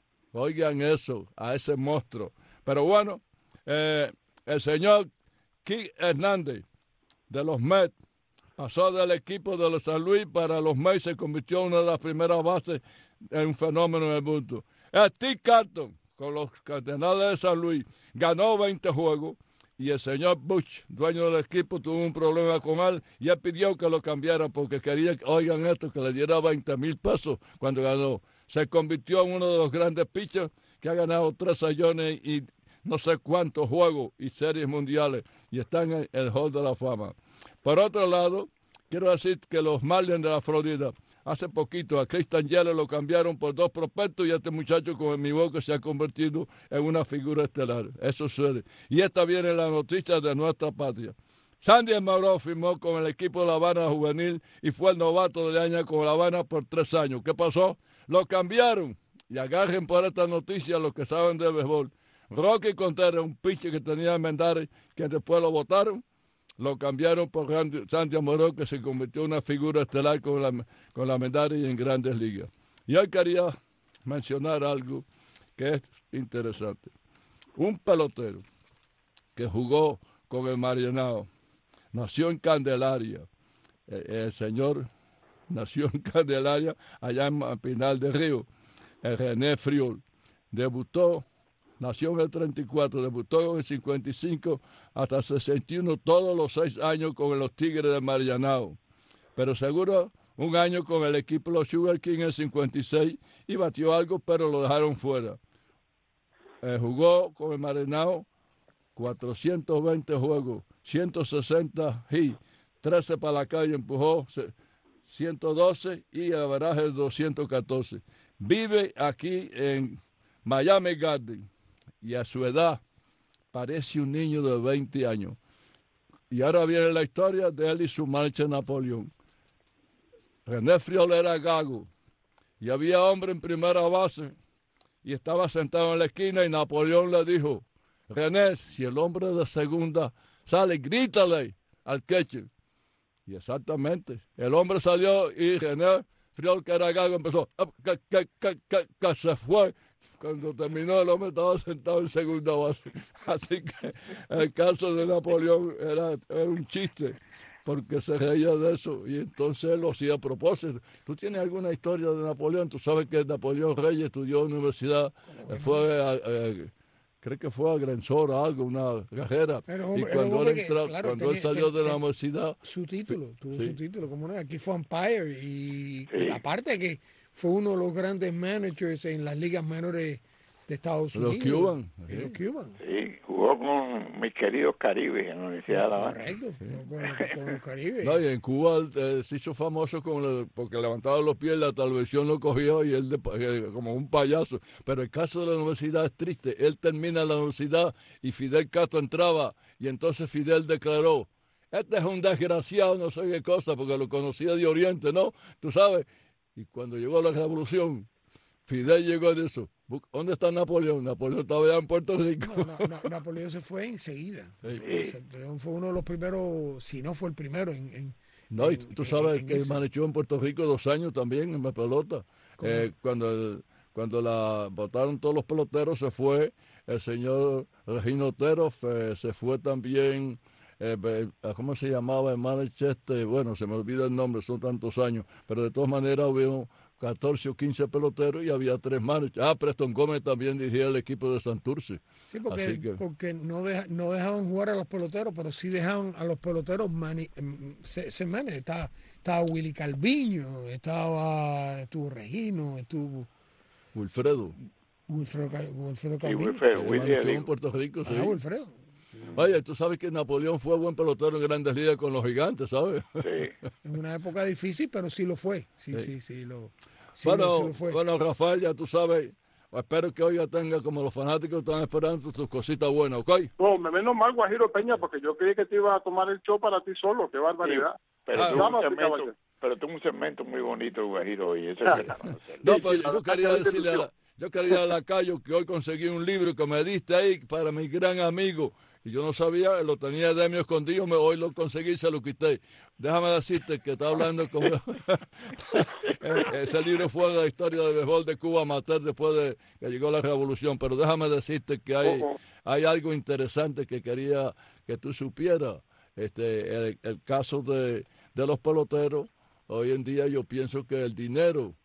Oigan eso, a ese monstruo. Pero bueno, el señor Keith Hernández de los Mets pasó del equipo de los San Luis para los Mets, se convirtió en una de las primeras bases en un fenómeno en el mundo. Steve Carlton con los Cardenales de San Luis ganó 20 juegos. Y el señor Bush, dueño del equipo, tuvo un problema con él y él pidió que lo cambiara porque quería, oigan esto, que le diera $20,000 cuando ganó. Se convirtió en uno de los grandes pitchers que ha ganado 3 millones y no sé cuántos juegos y series mundiales y está en el Hall de la Fama. Por otro lado, quiero decir que los Marlins de la Florida, hace poquito a Christian Yelich lo cambiaron por 2 prospectos y este muchacho con mi boca se ha convertido en una figura estelar. Eso sucede. Y esta viene la noticia de nuestra patria. Sandy Almirón firmó con el equipo de La Habana juvenil y fue el novato del año con La Habana por 3 años. ¿Qué pasó? Lo cambiaron y agarren por esta noticia los que saben de béisbol. Rocky Contreras, un pitcher que tenía Mendares, que después lo votaron, lo cambiaron por Santi Amoró, que se convirtió en una figura estelar con la Mendares y en Grandes Ligas. Y hoy quería mencionar algo que es interesante. Un pelotero que jugó con el Marianao, nació en Candelaria, el señor nació en Candelaria, allá en Pinal del Río, el René Friol, nació en el 34, debutó en el 55 hasta 61, todos los 6 años con los Tigres de Marianao, pero seguro un año con el equipo de los Sugar King en el 56 y batió algo, pero lo dejaron fuera. Jugó con el Marianao 420 juegos, 160 hits, 13 para la calle, empujó 112 y el averaje de 214. Vive aquí en Miami Garden y a su edad parece un niño de 20 años. Y ahora viene la historia de él y su marcha en Napoleón. René Friol era gago y había hombre en primera base y estaba sentado en la esquina y Napoleón le dijo: René, si el hombre de segunda sale, grítale al catcher. Y exactamente, el hombre salió y René Friol, que era gago, empezó, que se fue. Cuando terminó, el hombre estaba sentado en segunda base. Así que el caso de Napoleón era un chiste, porque se reía de eso y entonces él lo hacía a propósito. ¿Tú tienes alguna historia de Napoleón? Tú sabes que Napoleón Reyes estudió en la universidad, creo que fue agresor o algo, una carrera. Pero, y cuando él entró, claro, cuando él salió de la universidad, su título, tuvo sí. su título, como no, aquí fue umpire y aparte que fue uno de los grandes managers en las ligas menores de Estados Unidos. Los Cuban. Los Cuban. Sí, jugó con mis queridos Caribes en la Universidad de La Habana. Correcto, con los Caribes. No, y en Cuba se hizo famoso porque levantaba los pies, la televisión lo cogió y él como un payaso. Pero el caso de la universidad es triste. Él termina la universidad y Fidel Castro entraba y entonces Fidel declaró: este es un desgraciado, no sé qué cosa, porque lo conocía de Oriente, ¿no? Tú sabes. Y cuando llegó la revolución, Fidel llegó y dijo: ¿dónde está Napoleón? Napoleón estaba allá en Puerto Rico. Napoleón se fue enseguida. Sí. Napoleón fue uno de los primeros, si no fue el primero No, y tú sabes que manejó en Puerto Rico 2 años también en la pelota. Cuando la votaron todos los peloteros, se fue el señor Regino Otero, se fue también, ¿cómo se llamaba el manager? Bueno, se me olvida el nombre, son tantos años, pero de todas maneras hubo 14 o 15 peloteros y había 3 managers. Preston Gómez también dirigía el equipo de Santurce. Sí, porque no dejaban jugar a los peloteros, pero sí dejaban a los peloteros se manejar. Estaba Willy Calviño, estuvo Regino, estuvo Wilfredo Calviño. Wilfredo, en Puerto Rico, sí. Wilfredo. Oye, tú sabes que Napoleón fue buen pelotero en Grandes Ligas con los Gigantes, ¿sabes? Sí. En una época difícil, pero sí lo fue. Sí lo fue. Bueno, Rafael, ya tú sabes, espero que hoy ya tenga, como los fanáticos están esperando, tus cositas buenas, ¿ok? No, menos mal, Guajiro Peña, porque yo creí que te iba a tomar el show para ti solo. ¡Qué barbaridad! Sí, pero tuvo un segmento muy bonito, Guajiro, y eso No, pues yo quería decirle a Lacayo que hoy conseguí un libro que me diste ahí para mi gran amigo. Y yo no sabía, lo tenía de mí escondido, hoy lo conseguí y se lo quité. Déjame decirte que está hablando con... Ese libro fue la historia del béisbol de Cuba amateur después de que llegó la revolución, pero déjame decirte que hay algo interesante que quería que tú supieras. El caso de los peloteros, hoy en día yo pienso que el dinero,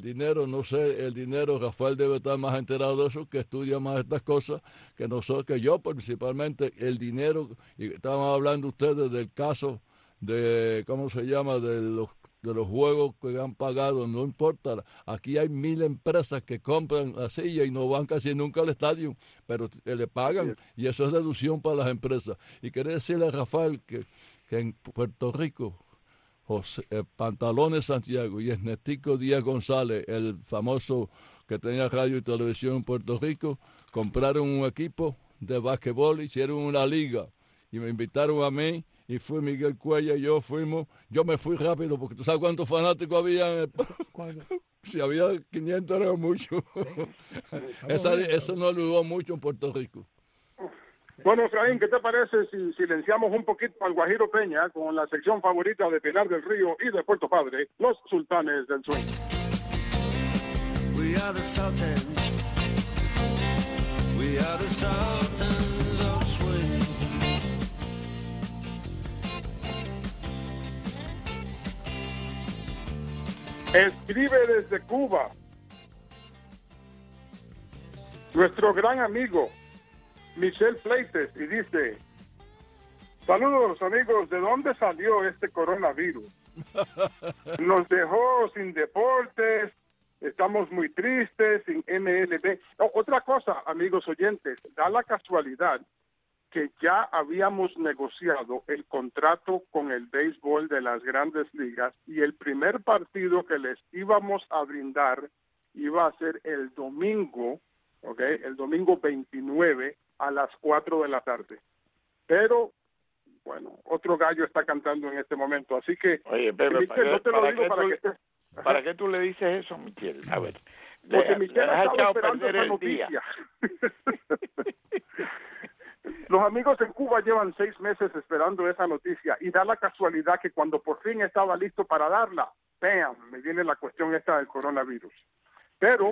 Rafael debe estar más enterado de eso, que estudia más estas cosas que nosotros, que yo principalmente, el dinero, y estaban hablando ustedes del caso de, ¿cómo se llama?, de los juegos que han pagado, no importa, aquí hay 1000 empresas que compran la silla y no van casi nunca al estadio, pero le pagan, y eso es deducción para las empresas. Y quería decirle a Rafael que en Puerto Rico, Pantalones Santiago y Ernestico Díaz González, el famoso que tenía radio y televisión en Puerto Rico, compraron un equipo de basquetbol, hicieron una liga y me invitaron a mí y fue Miguel Cuella y yo me fui rápido porque tú sabes cuántos fanáticos había. Si había 500 era mucho. Eso no ayudó mucho en Puerto Rico. Bueno, Efraín, ¿qué te parece si silenciamos un poquito al Guajiro Peña con la sección favorita de Pilar del Río y de Puerto Padre, los Sultanes del Swing? We are the Sultans. We are the Sultans of Swing. Escribe desde Cuba nuestro gran amigo Michel Pleites y dice: saludos amigos, ¿de dónde salió este coronavirus? Nos dejó sin deportes, estamos muy tristes, sin MLB. Otra cosa, amigos oyentes, da la casualidad que ya habíamos negociado el contrato con el béisbol de las Grandes Ligas y el primer partido que les íbamos a brindar iba a ser el domingo, ¿ok? El domingo 29 a las 4 de la tarde. Pero, bueno, otro gallo está cantando en este momento, así que... Oye, Pepe, Michel, ¿para qué tú le dices eso, Michel? A ver, porque Michel has estaba echado a esperando perder esa el día. noticia. Los amigos en Cuba llevan 6 meses esperando esa noticia y da la casualidad que cuando por fin estaba listo para darla, ¡bam!, me viene la cuestión esta del coronavirus. Pero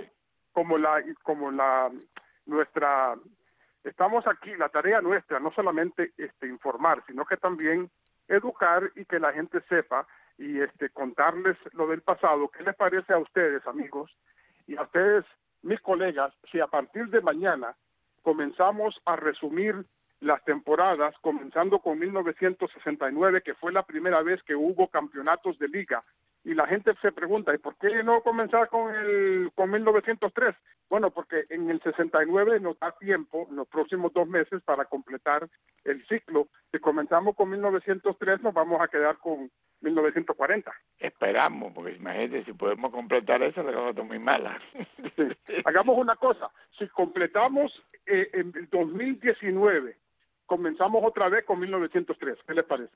estamos aquí, la tarea nuestra, no solamente informar, sino que también educar y que la gente sepa y contarles lo del pasado. ¿Qué les parece a ustedes, amigos? Y a ustedes, mis colegas, si a partir de mañana comenzamos a resumir las temporadas, comenzando con 1969, que fue la primera vez que hubo campeonatos de liga, y la gente se pregunta, ¿y por qué no comenzar con 1903? Bueno, porque en el 69 nos da tiempo, en los próximos 2 meses, para completar el ciclo. Si comenzamos con 1903, nos vamos a quedar con 1940. Esperamos, porque imagínate, si podemos completar eso, la cosa está muy mala. Sí. Hagamos una cosa, si completamos en el 2019, comenzamos otra vez con 1903. ¿Qué les parece?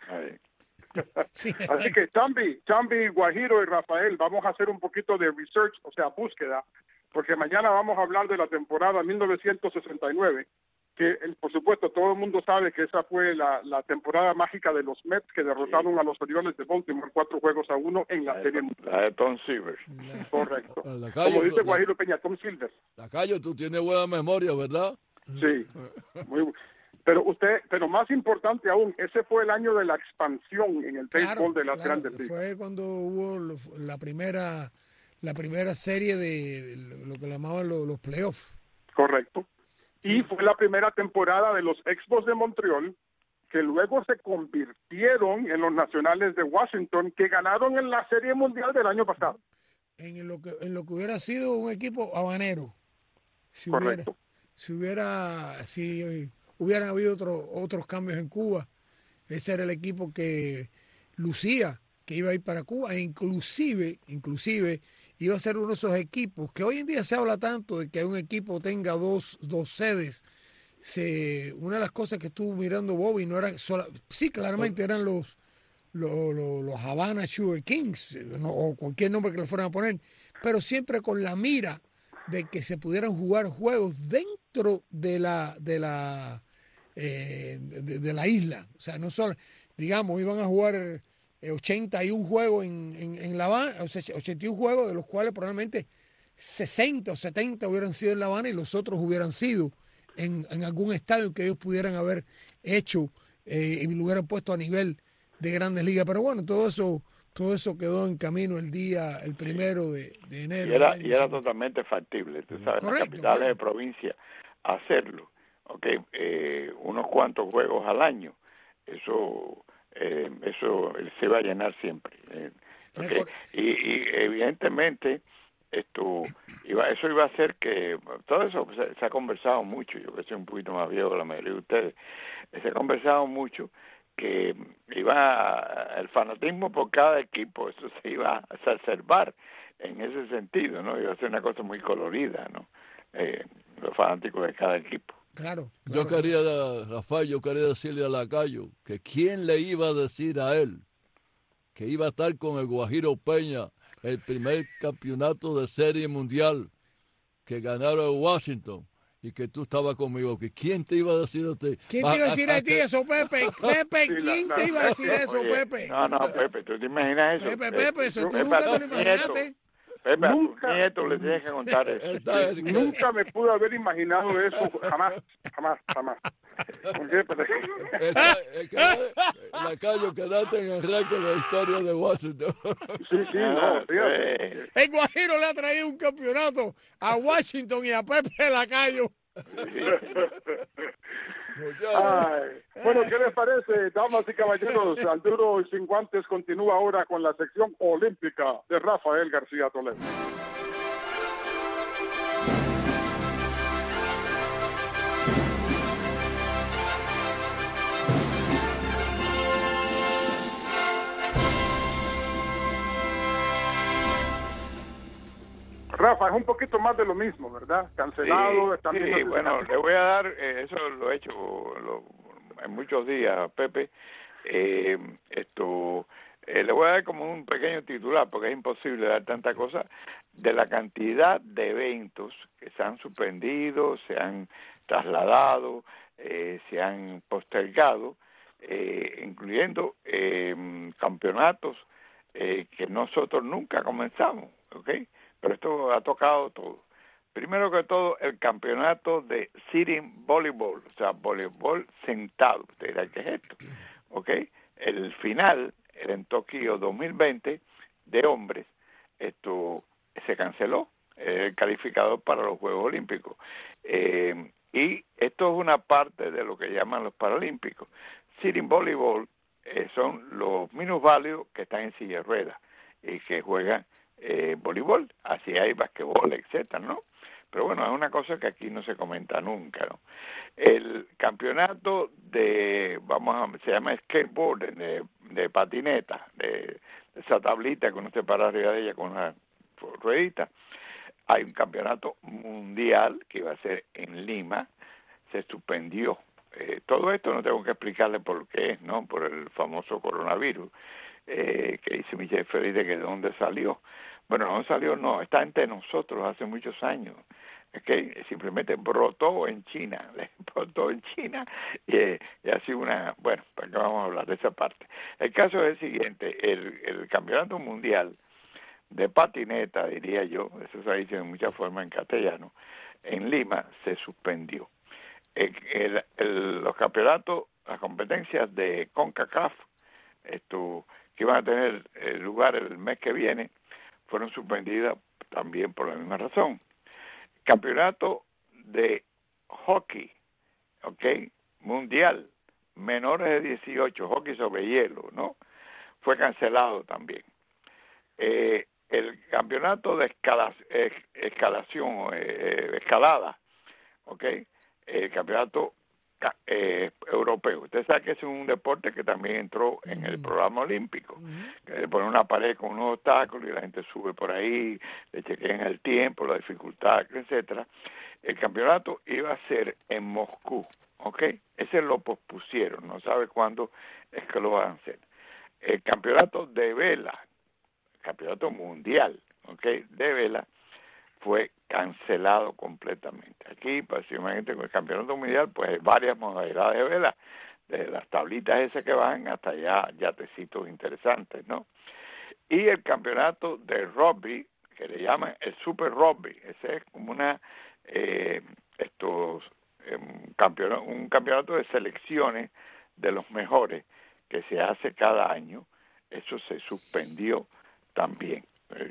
Sí, así que Chambi, Guajiro y Rafael, vamos a hacer un poquito de research, o sea, búsqueda, porque mañana vamos a hablar de la temporada 1969, que por supuesto todo el mundo sabe que esa fue la temporada mágica de los Mets, que derrotaron a los Orioles de Baltimore 4-1 en la Serie Mundial. La de Tom Silver. Correcto. Lacayo, como dice Guajiro Peña, Tom Silver. Lacayo, tú tienes buena memoria, ¿verdad? Sí, muy pero más importante aún, ese fue el año de la expansión en el béisbol de las Grandes Ligas. Fue cuando hubo la primera serie de lo que llamaban los playoffs. Correcto. Y fue la primera temporada de los Expos de Montreal, que luego se convirtieron en los Nacionales de Washington, que ganaron en la Serie Mundial del año pasado. En lo que hubiera sido un equipo habanero. Correcto. Si hubieran habido otros cambios en Cuba, ese era el equipo que lucía, que iba a ir para Cuba, e inclusive iba a ser uno de esos equipos que hoy en día se habla tanto de que un equipo tenga dos sedes. Una de las cosas que estuvo mirando Bobby no era sí, claramente eran los Havana Sugar Kings, o cualquier nombre que le fueran a poner, pero siempre con la mira de que se pudieran jugar juegos dentro de la isla. O sea, no solo, digamos, iban a jugar 81 juegos en La Habana, o sea, 81 juegos, de los cuales probablemente 60 o 70 hubieran sido en La Habana y los otros hubieran sido en algún estadio que ellos pudieran haber hecho y lo hubieran puesto a nivel de Grandes Ligas. Pero bueno, todo eso quedó en camino el 1 de enero. Y era totalmente factible, tú sabes, en las capitales de provincia, hacerlo. Okay, unos cuantos juegos al año, eso se va a llenar siempre. Okay. Y evidentemente eso iba a hacer que todo eso se ha conversado mucho. Yo que soy un poquito más viejo que la mayoría de ustedes, se ha conversado mucho que el fanatismo por cada equipo, eso se iba a exacerbar en ese sentido, ¿no? Iba a ser una cosa muy colorida, ¿no? Los fanáticos de cada equipo. Claro. Yo quería decirle a Lacayo que quién le iba a decir a él que iba a estar con el Guajiro Peña el primer campeonato de serie mundial que ganaron en Washington y que tú estabas conmigo, que ¿quién te iba a decir a ti? ¿Quién te iba a decir a ti eso, Pepe? Pepe, ¿quién te iba a decir eso, Oye, Pepe? No, Pepe, ¿tú te imaginas eso? Pepe, eso tú nunca te lo imaginaste. Pepe, a Nunca. tu nieto le tienes que contar eso. Nunca me pude haber imaginado eso, jamás. ¿Por qué? Lacayo, quedaste en el récord de la historia de Washington. Sí, no, fíjate. El Guajiro le ha traído un campeonato a Washington y a Pepe Lacayo. Ay, bueno, ¿qué les parece, damas y caballeros? Al Duro y Sin Guantes continúa ahora con la sección olímpica de Rafael García Toledo. Rafa, es un poquito más de lo mismo, ¿verdad? Cancelado. Sí, bueno, le voy a dar, eso lo he hecho en muchos días, Pepe. Le voy a dar como un pequeño titular, porque es imposible dar tanta cosa, de la cantidad de eventos que se han suspendido, se han trasladado, se han postergado, incluyendo campeonatos que nosotros nunca comenzamos, ¿ok? Pero esto ha tocado todo. Primero que todo, el campeonato de sitting volleyball, o sea, voleibol sentado. Usted dirá, ¿qué es esto? ¿Ok? El final, era en Tokio 2020, de hombres, esto se canceló, el calificador para los Juegos Olímpicos. Y esto es una parte de lo que llaman los Paralímpicos. Sitting volleyball son los minusválidos que están en silla de ruedas y que juegan voleibol, así hay basquetbol, etcétera, ¿no? Pero bueno, es una cosa que aquí no se comenta nunca, ¿no? El campeonato se llama skateboard, de patineta, de esa tablita que uno se para arriba de ella con una ruedita. Hay un campeonato mundial que iba a ser en Lima, se suspendió. Todo esto no tengo que explicarle por qué es, ¿no? Por el famoso coronavirus, que dice Michel Felipe que de dónde salió. Bueno, no salió, no, está entre nosotros hace muchos años. Es que simplemente brotó en China y así bueno, ¿para qué vamos a hablar de esa parte? El caso es el siguiente, el campeonato mundial de patineta, diría yo, eso se dice de muchas formas en castellano, en Lima se suspendió. Los campeonatos, las competencias de CONCACAF, que iban a tener lugar el mes que viene, fueron suspendidas también por la misma razón. Campeonato de hockey, mundial, menores de 18, hockey sobre hielo, ¿no? Fue cancelado también. El campeonato de escalada, el campeonato europeo. Usted sabe que es un deporte que también entró en el programa olímpico, que le ponen una pared con unos obstáculos y la gente sube por ahí, le chequean el tiempo, la dificultad, etcétera. El campeonato iba a ser en Moscú, ese lo pospusieron, no sabe cuándo es que lo van a hacer. El campeonato de vela, campeonato mundial, de vela, fue cancelado completamente. Aquí, básicamente, con el campeonato mundial, pues hay varias modalidades de vela, de las tablitas esas que van hasta allá, yatecitos interesantes, ¿no? Y el campeonato de rugby, que le llaman el Super Rugby, ese es como un campeonato de selecciones de los mejores que se hace cada año. Eso se suspendió también.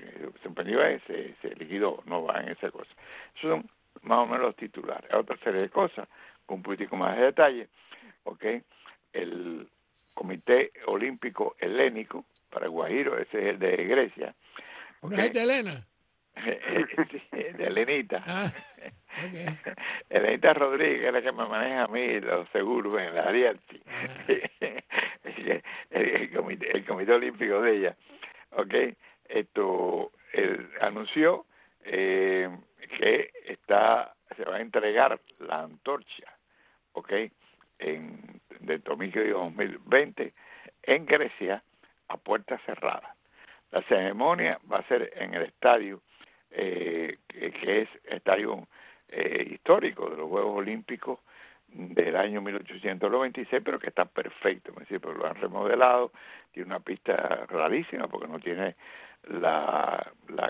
Se liquidó, no va en esa cosa. Esos son más o menos los titulares. Hay otra serie de cosas con un poquitico más de detalle. El Comité Olímpico Helénico para el Guajiro, ese es el de Grecia. ¿No es el de Elena? De Elenita. Elenita Rodríguez es la que me maneja a mí los seguros en la Ariadne. El Comité Olímpico de ella. Anunció que se va a entregar la antorcha, de Tokio 2020 en Grecia a puertas cerradas. La ceremonia va a ser en el estadio, que es estadio histórico de los Juegos Olímpicos del año 1896, pero que está perfecto, pero lo han remodelado, tiene una pista rarísima porque no tiene las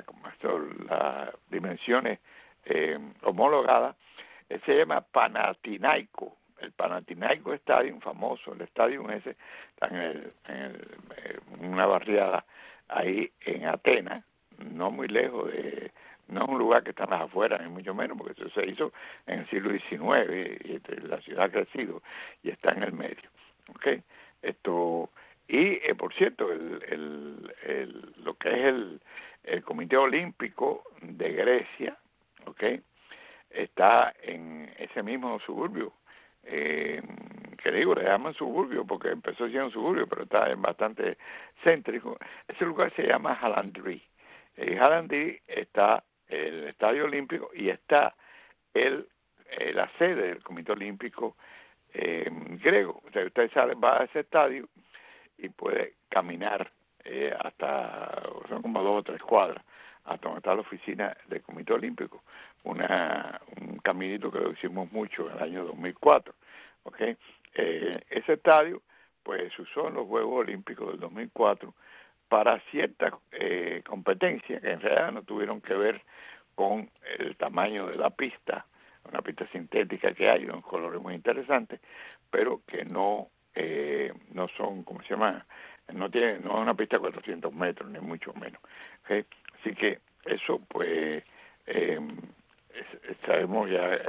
dimensiones homologadas. Se llama Panathinaiko, el Panathinaiko Stadium, famoso, el estadio ese, está en una barriada ahí en Atenas, no muy lejos de, no es un lugar que está en las afueras, ni mucho menos, porque eso se hizo en el siglo XIX, y la ciudad ha crecido y está en el medio, ¿okay? Por cierto, lo que es el Comité Olímpico de Grecia, ¿okay? Está en ese mismo suburbio, que digo, le llaman suburbio porque empezó siendo suburbio, pero está en bastante céntrico. Ese lugar se llama Halandri. En Halandri está el Estadio Olímpico y está la sede del Comité Olímpico griego. O sea, usted va a ese estadio y puede caminar hasta, son como 2 o 3 cuadras, hasta donde está la oficina del Comité Olímpico. Un caminito que lo hicimos mucho en el año 2004. ¿Okay? Ese estadio pues se usó en los Juegos Olímpicos del 2004 para ciertas competencias que en realidad no tuvieron que ver con el tamaño de la pista, una pista sintética que hay, unos colores muy interesantes, pero que no son, ¿cómo se llama? No es una pista de 400 metros, ni mucho menos. ¿Okay? Así que eso, pues, sabemos ya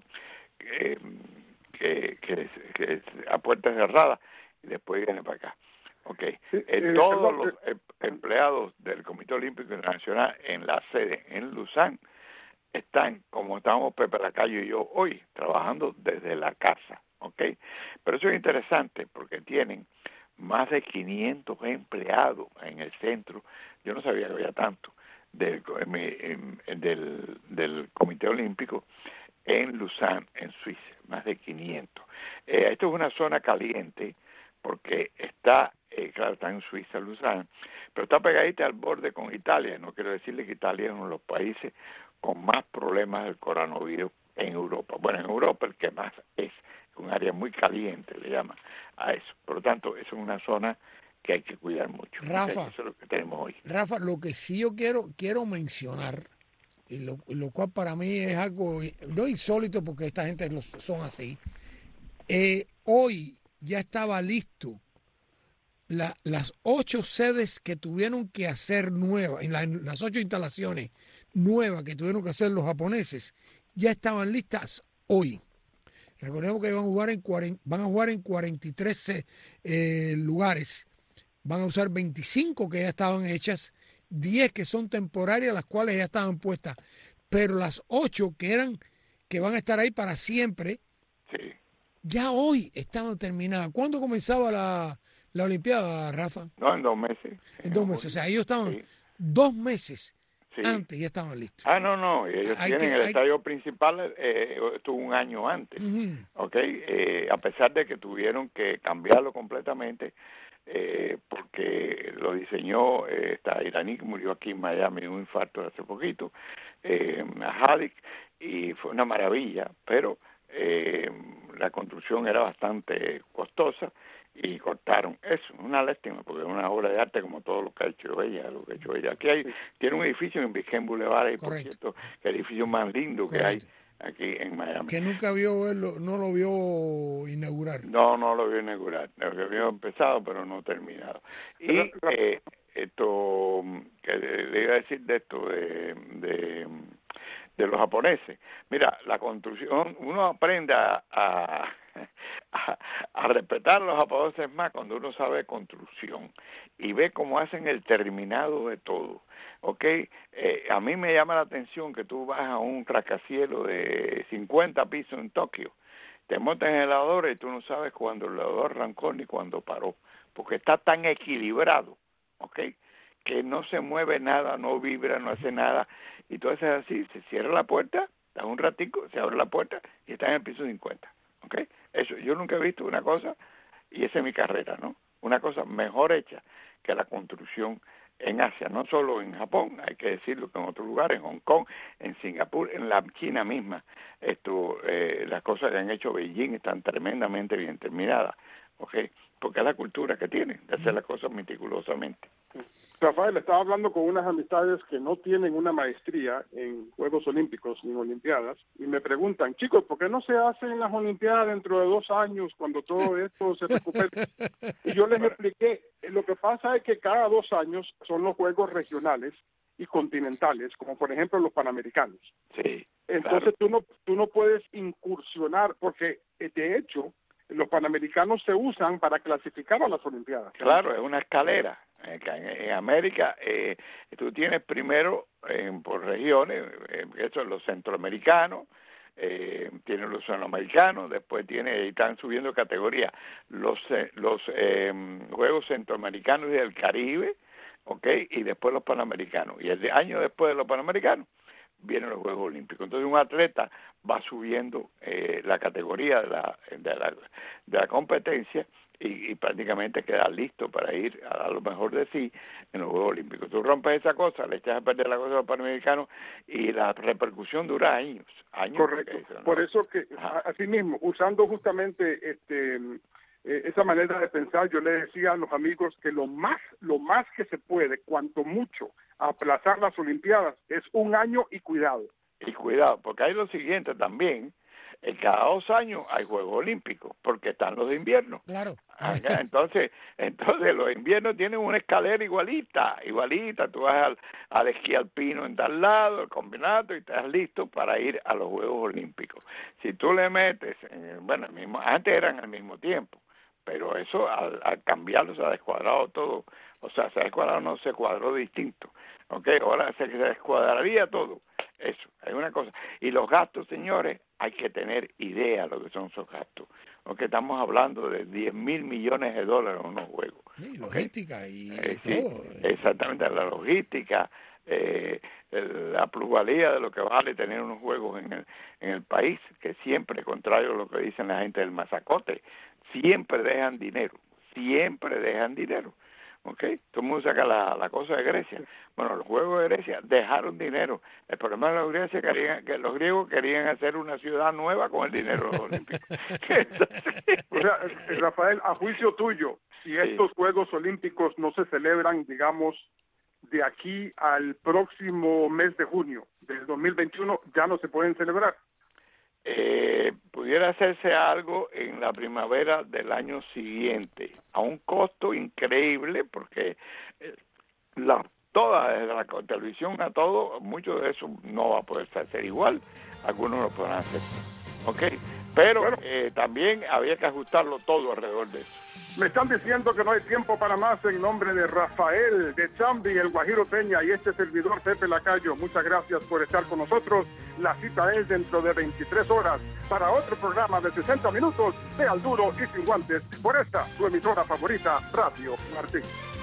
que es a puertas cerradas y después viene para acá. Okay. Todos los empleados del Comité Olímpico Internacional en la sede en Lausanne están, como estamos Pepe Lacayo y yo hoy, trabajando desde la casa. Okay. Pero eso es interesante porque tienen más de 500 empleados en el centro. Yo no sabía que había tanto del Comité Olímpico en Lausanne, en Suiza, más de 500. Esto es una zona caliente porque está, claro, está en Suiza, Lausanne, pero está pegadita al borde con Italia. No quiero decirle que Italia es uno de los países con más problemas del coronavirus en Europa. Bueno, en Europa el que más es un área muy caliente, le llaman a eso. Por lo tanto, eso es una zona que hay que cuidar mucho. Rafa, eso es lo que tenemos hoy. Rafa, lo que sí yo quiero mencionar, y lo cual para mí es algo no insólito porque esta gente son así, hoy ya estaba listo las 8 sedes que tuvieron que hacer nuevas, en las 8 instalaciones nuevas que tuvieron que hacer los japoneses, ya estaban listas hoy. Recordemos que van a jugar en 43 lugares. Van a usar 25 que ya estaban hechas, 10 que son temporarias, las cuales ya estaban puestas. Pero las 8 que van a estar ahí para siempre, sí, ya hoy estaban terminadas. ¿Cuándo comenzaba la Olimpiada, Rafa? No, en 2 meses. En 2 meses. O sea, ellos estaban 2 meses antes, ya estaban listos. No. Ellos tienen el estadio principal, estuvo 1 año antes. Okay. A pesar de que tuvieron que cambiarlo completamente, porque lo diseñó esta iraní que murió aquí en Miami de un infarto hace poquito, Halik, y fue una maravilla, pero la construcción era bastante costosa y cortaron eso. Una lástima porque es una obra de arte como todo lo que ha hecho ella. Aquí tiene un edificio en Virgen Boulevard y por cierto, el edificio más lindo que hay aquí en Miami. Que nunca no lo vio inaugurar. No lo vio inaugurar. Lo vio empezado, pero no terminado. Y esto, que le iba a decir de esto, de los japoneses. Mira, la construcción, uno aprende a respetar a los japoneses más cuando uno sabe construcción y ve cómo hacen el terminado de todo. Okay, a mí me llama la atención que tú vas a un rascacielos de 50 pisos en Tokio, te montas en el elevador y tú no sabes cuándo el elevador arrancó ni cuándo paró, porque está tan equilibrado, okay, que no se mueve nada, no vibra, no hace nada, y todo es así, se cierra la puerta, da un ratico, se abre la puerta y está en el piso 50, okay. Eso, yo nunca he visto una cosa, y esa es mi carrera, ¿no? Una cosa mejor hecha que la construcción en Asia, no solo en Japón, hay que decirlo que en otros lugares, en Hong Kong, en Singapur, en la China misma, las cosas que han hecho Beijing están tremendamente bien terminadas, ¿okay? Porque es la cultura que tienen de hacer las cosas meticulosamente. Rafael, estaba hablando con unas amistades que no tienen una maestría en Juegos Olímpicos ni en Olimpiadas y me preguntan, chicos, ¿por qué no se hacen las Olimpiadas dentro de 2 años cuando todo esto se recupere? Y yo les expliqué, lo que pasa es que cada 2 años son los Juegos regionales y continentales, como por ejemplo los Panamericanos. Sí. Entonces claro. tú no puedes incursionar porque de hecho los Panamericanos se usan para clasificar a las Olimpiadas. Claro, es una escalera. En América tú tienes primero por regiones, eso es los centroamericanos, tienen los sudamericanos, después están subiendo categoría los Juegos Centroamericanos y del Caribe, ¿okay? Y después los Panamericanos. Y el año después de los Panamericanos vienen los Juegos Olímpicos. Entonces un atleta va subiendo la categoría de la competencia y prácticamente queda listo para ir a dar lo mejor de sí en los Juegos Olímpicos. Tú rompes esa cosa, le echas a perder la cosa a los Panamericanos y la repercusión dura años. Correcto. Eso, ¿no? Por eso que, así mismo, usando justamente esa manera de pensar, yo le decía a los amigos que lo más que se puede, cuanto mucho, aplazar las Olimpiadas es 1 año y cuidado. Y cuidado, porque hay lo siguiente también, cada 2 años hay Juegos Olímpicos, porque están los de invierno. Claro. Entonces los inviernos tienen una escalera igualita, tú vas al esquí alpino en tal lado, el campeonato, y estás listo para ir a los Juegos Olímpicos. Si tú le metes, antes eran al mismo tiempo, pero eso al cambiarlo se ha descuadrado todo, o sea, se ha descuadrado, no se cuadró distinto, ¿ok? Ahora se descuadraría todo, eso, hay una cosa. Y los gastos, señores, hay que tener idea de lo que son esos gastos, ¿ok? Estamos hablando de $10,000 millones en unos juegos. Sí, logística y sí, todo. Exactamente, la logística, la plusvalía de lo que vale tener unos juegos en el país, que siempre, contrario a lo que dicen la gente del masacote, siempre dejan dinero, ¿ok? Todo el mundo saca la cosa de Grecia. Bueno, los Juegos de Grecia dejaron dinero. El problema de los Grecia que los griegos querían hacer una ciudad nueva con el dinero de los olímpicos. O sea, Rafael, a juicio tuyo, si estos Juegos Olímpicos no se celebran, digamos, de aquí al próximo mes de junio del 2021, ya no se pueden celebrar. Pudiera hacerse algo en la primavera del año siguiente, a un costo increíble, porque toda, desde la televisión a todo, mucho de eso no va a poder hacer igual, algunos lo podrán hacer, ¿ok? Pero también había que ajustarlo todo alrededor de eso. Me están diciendo que no hay tiempo para más. En nombre de Rafael, de Chambi, el Guajiro Peña y este servidor Pepe Lacayo, muchas gracias por estar con nosotros. La cita es dentro de 23 horas para otro programa de 60 minutos de Al Duro y Sin Guantes por esta, su emisora favorita, Radio Martí.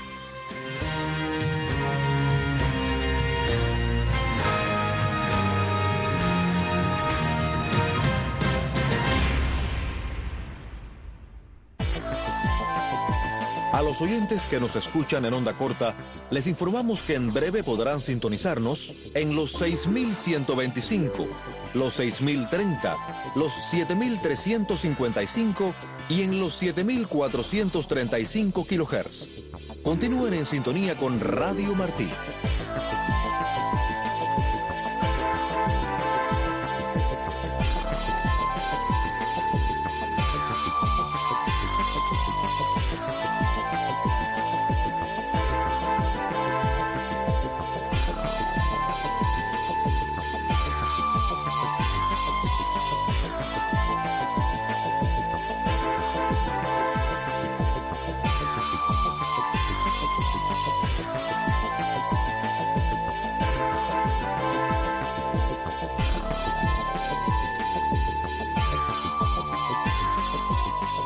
A los oyentes que nos escuchan en onda corta, les informamos que en breve podrán sintonizarnos en los 6,125, los 6,030, los 7,355 y en los 7,435 kHz. Continúen en sintonía con Radio Martí.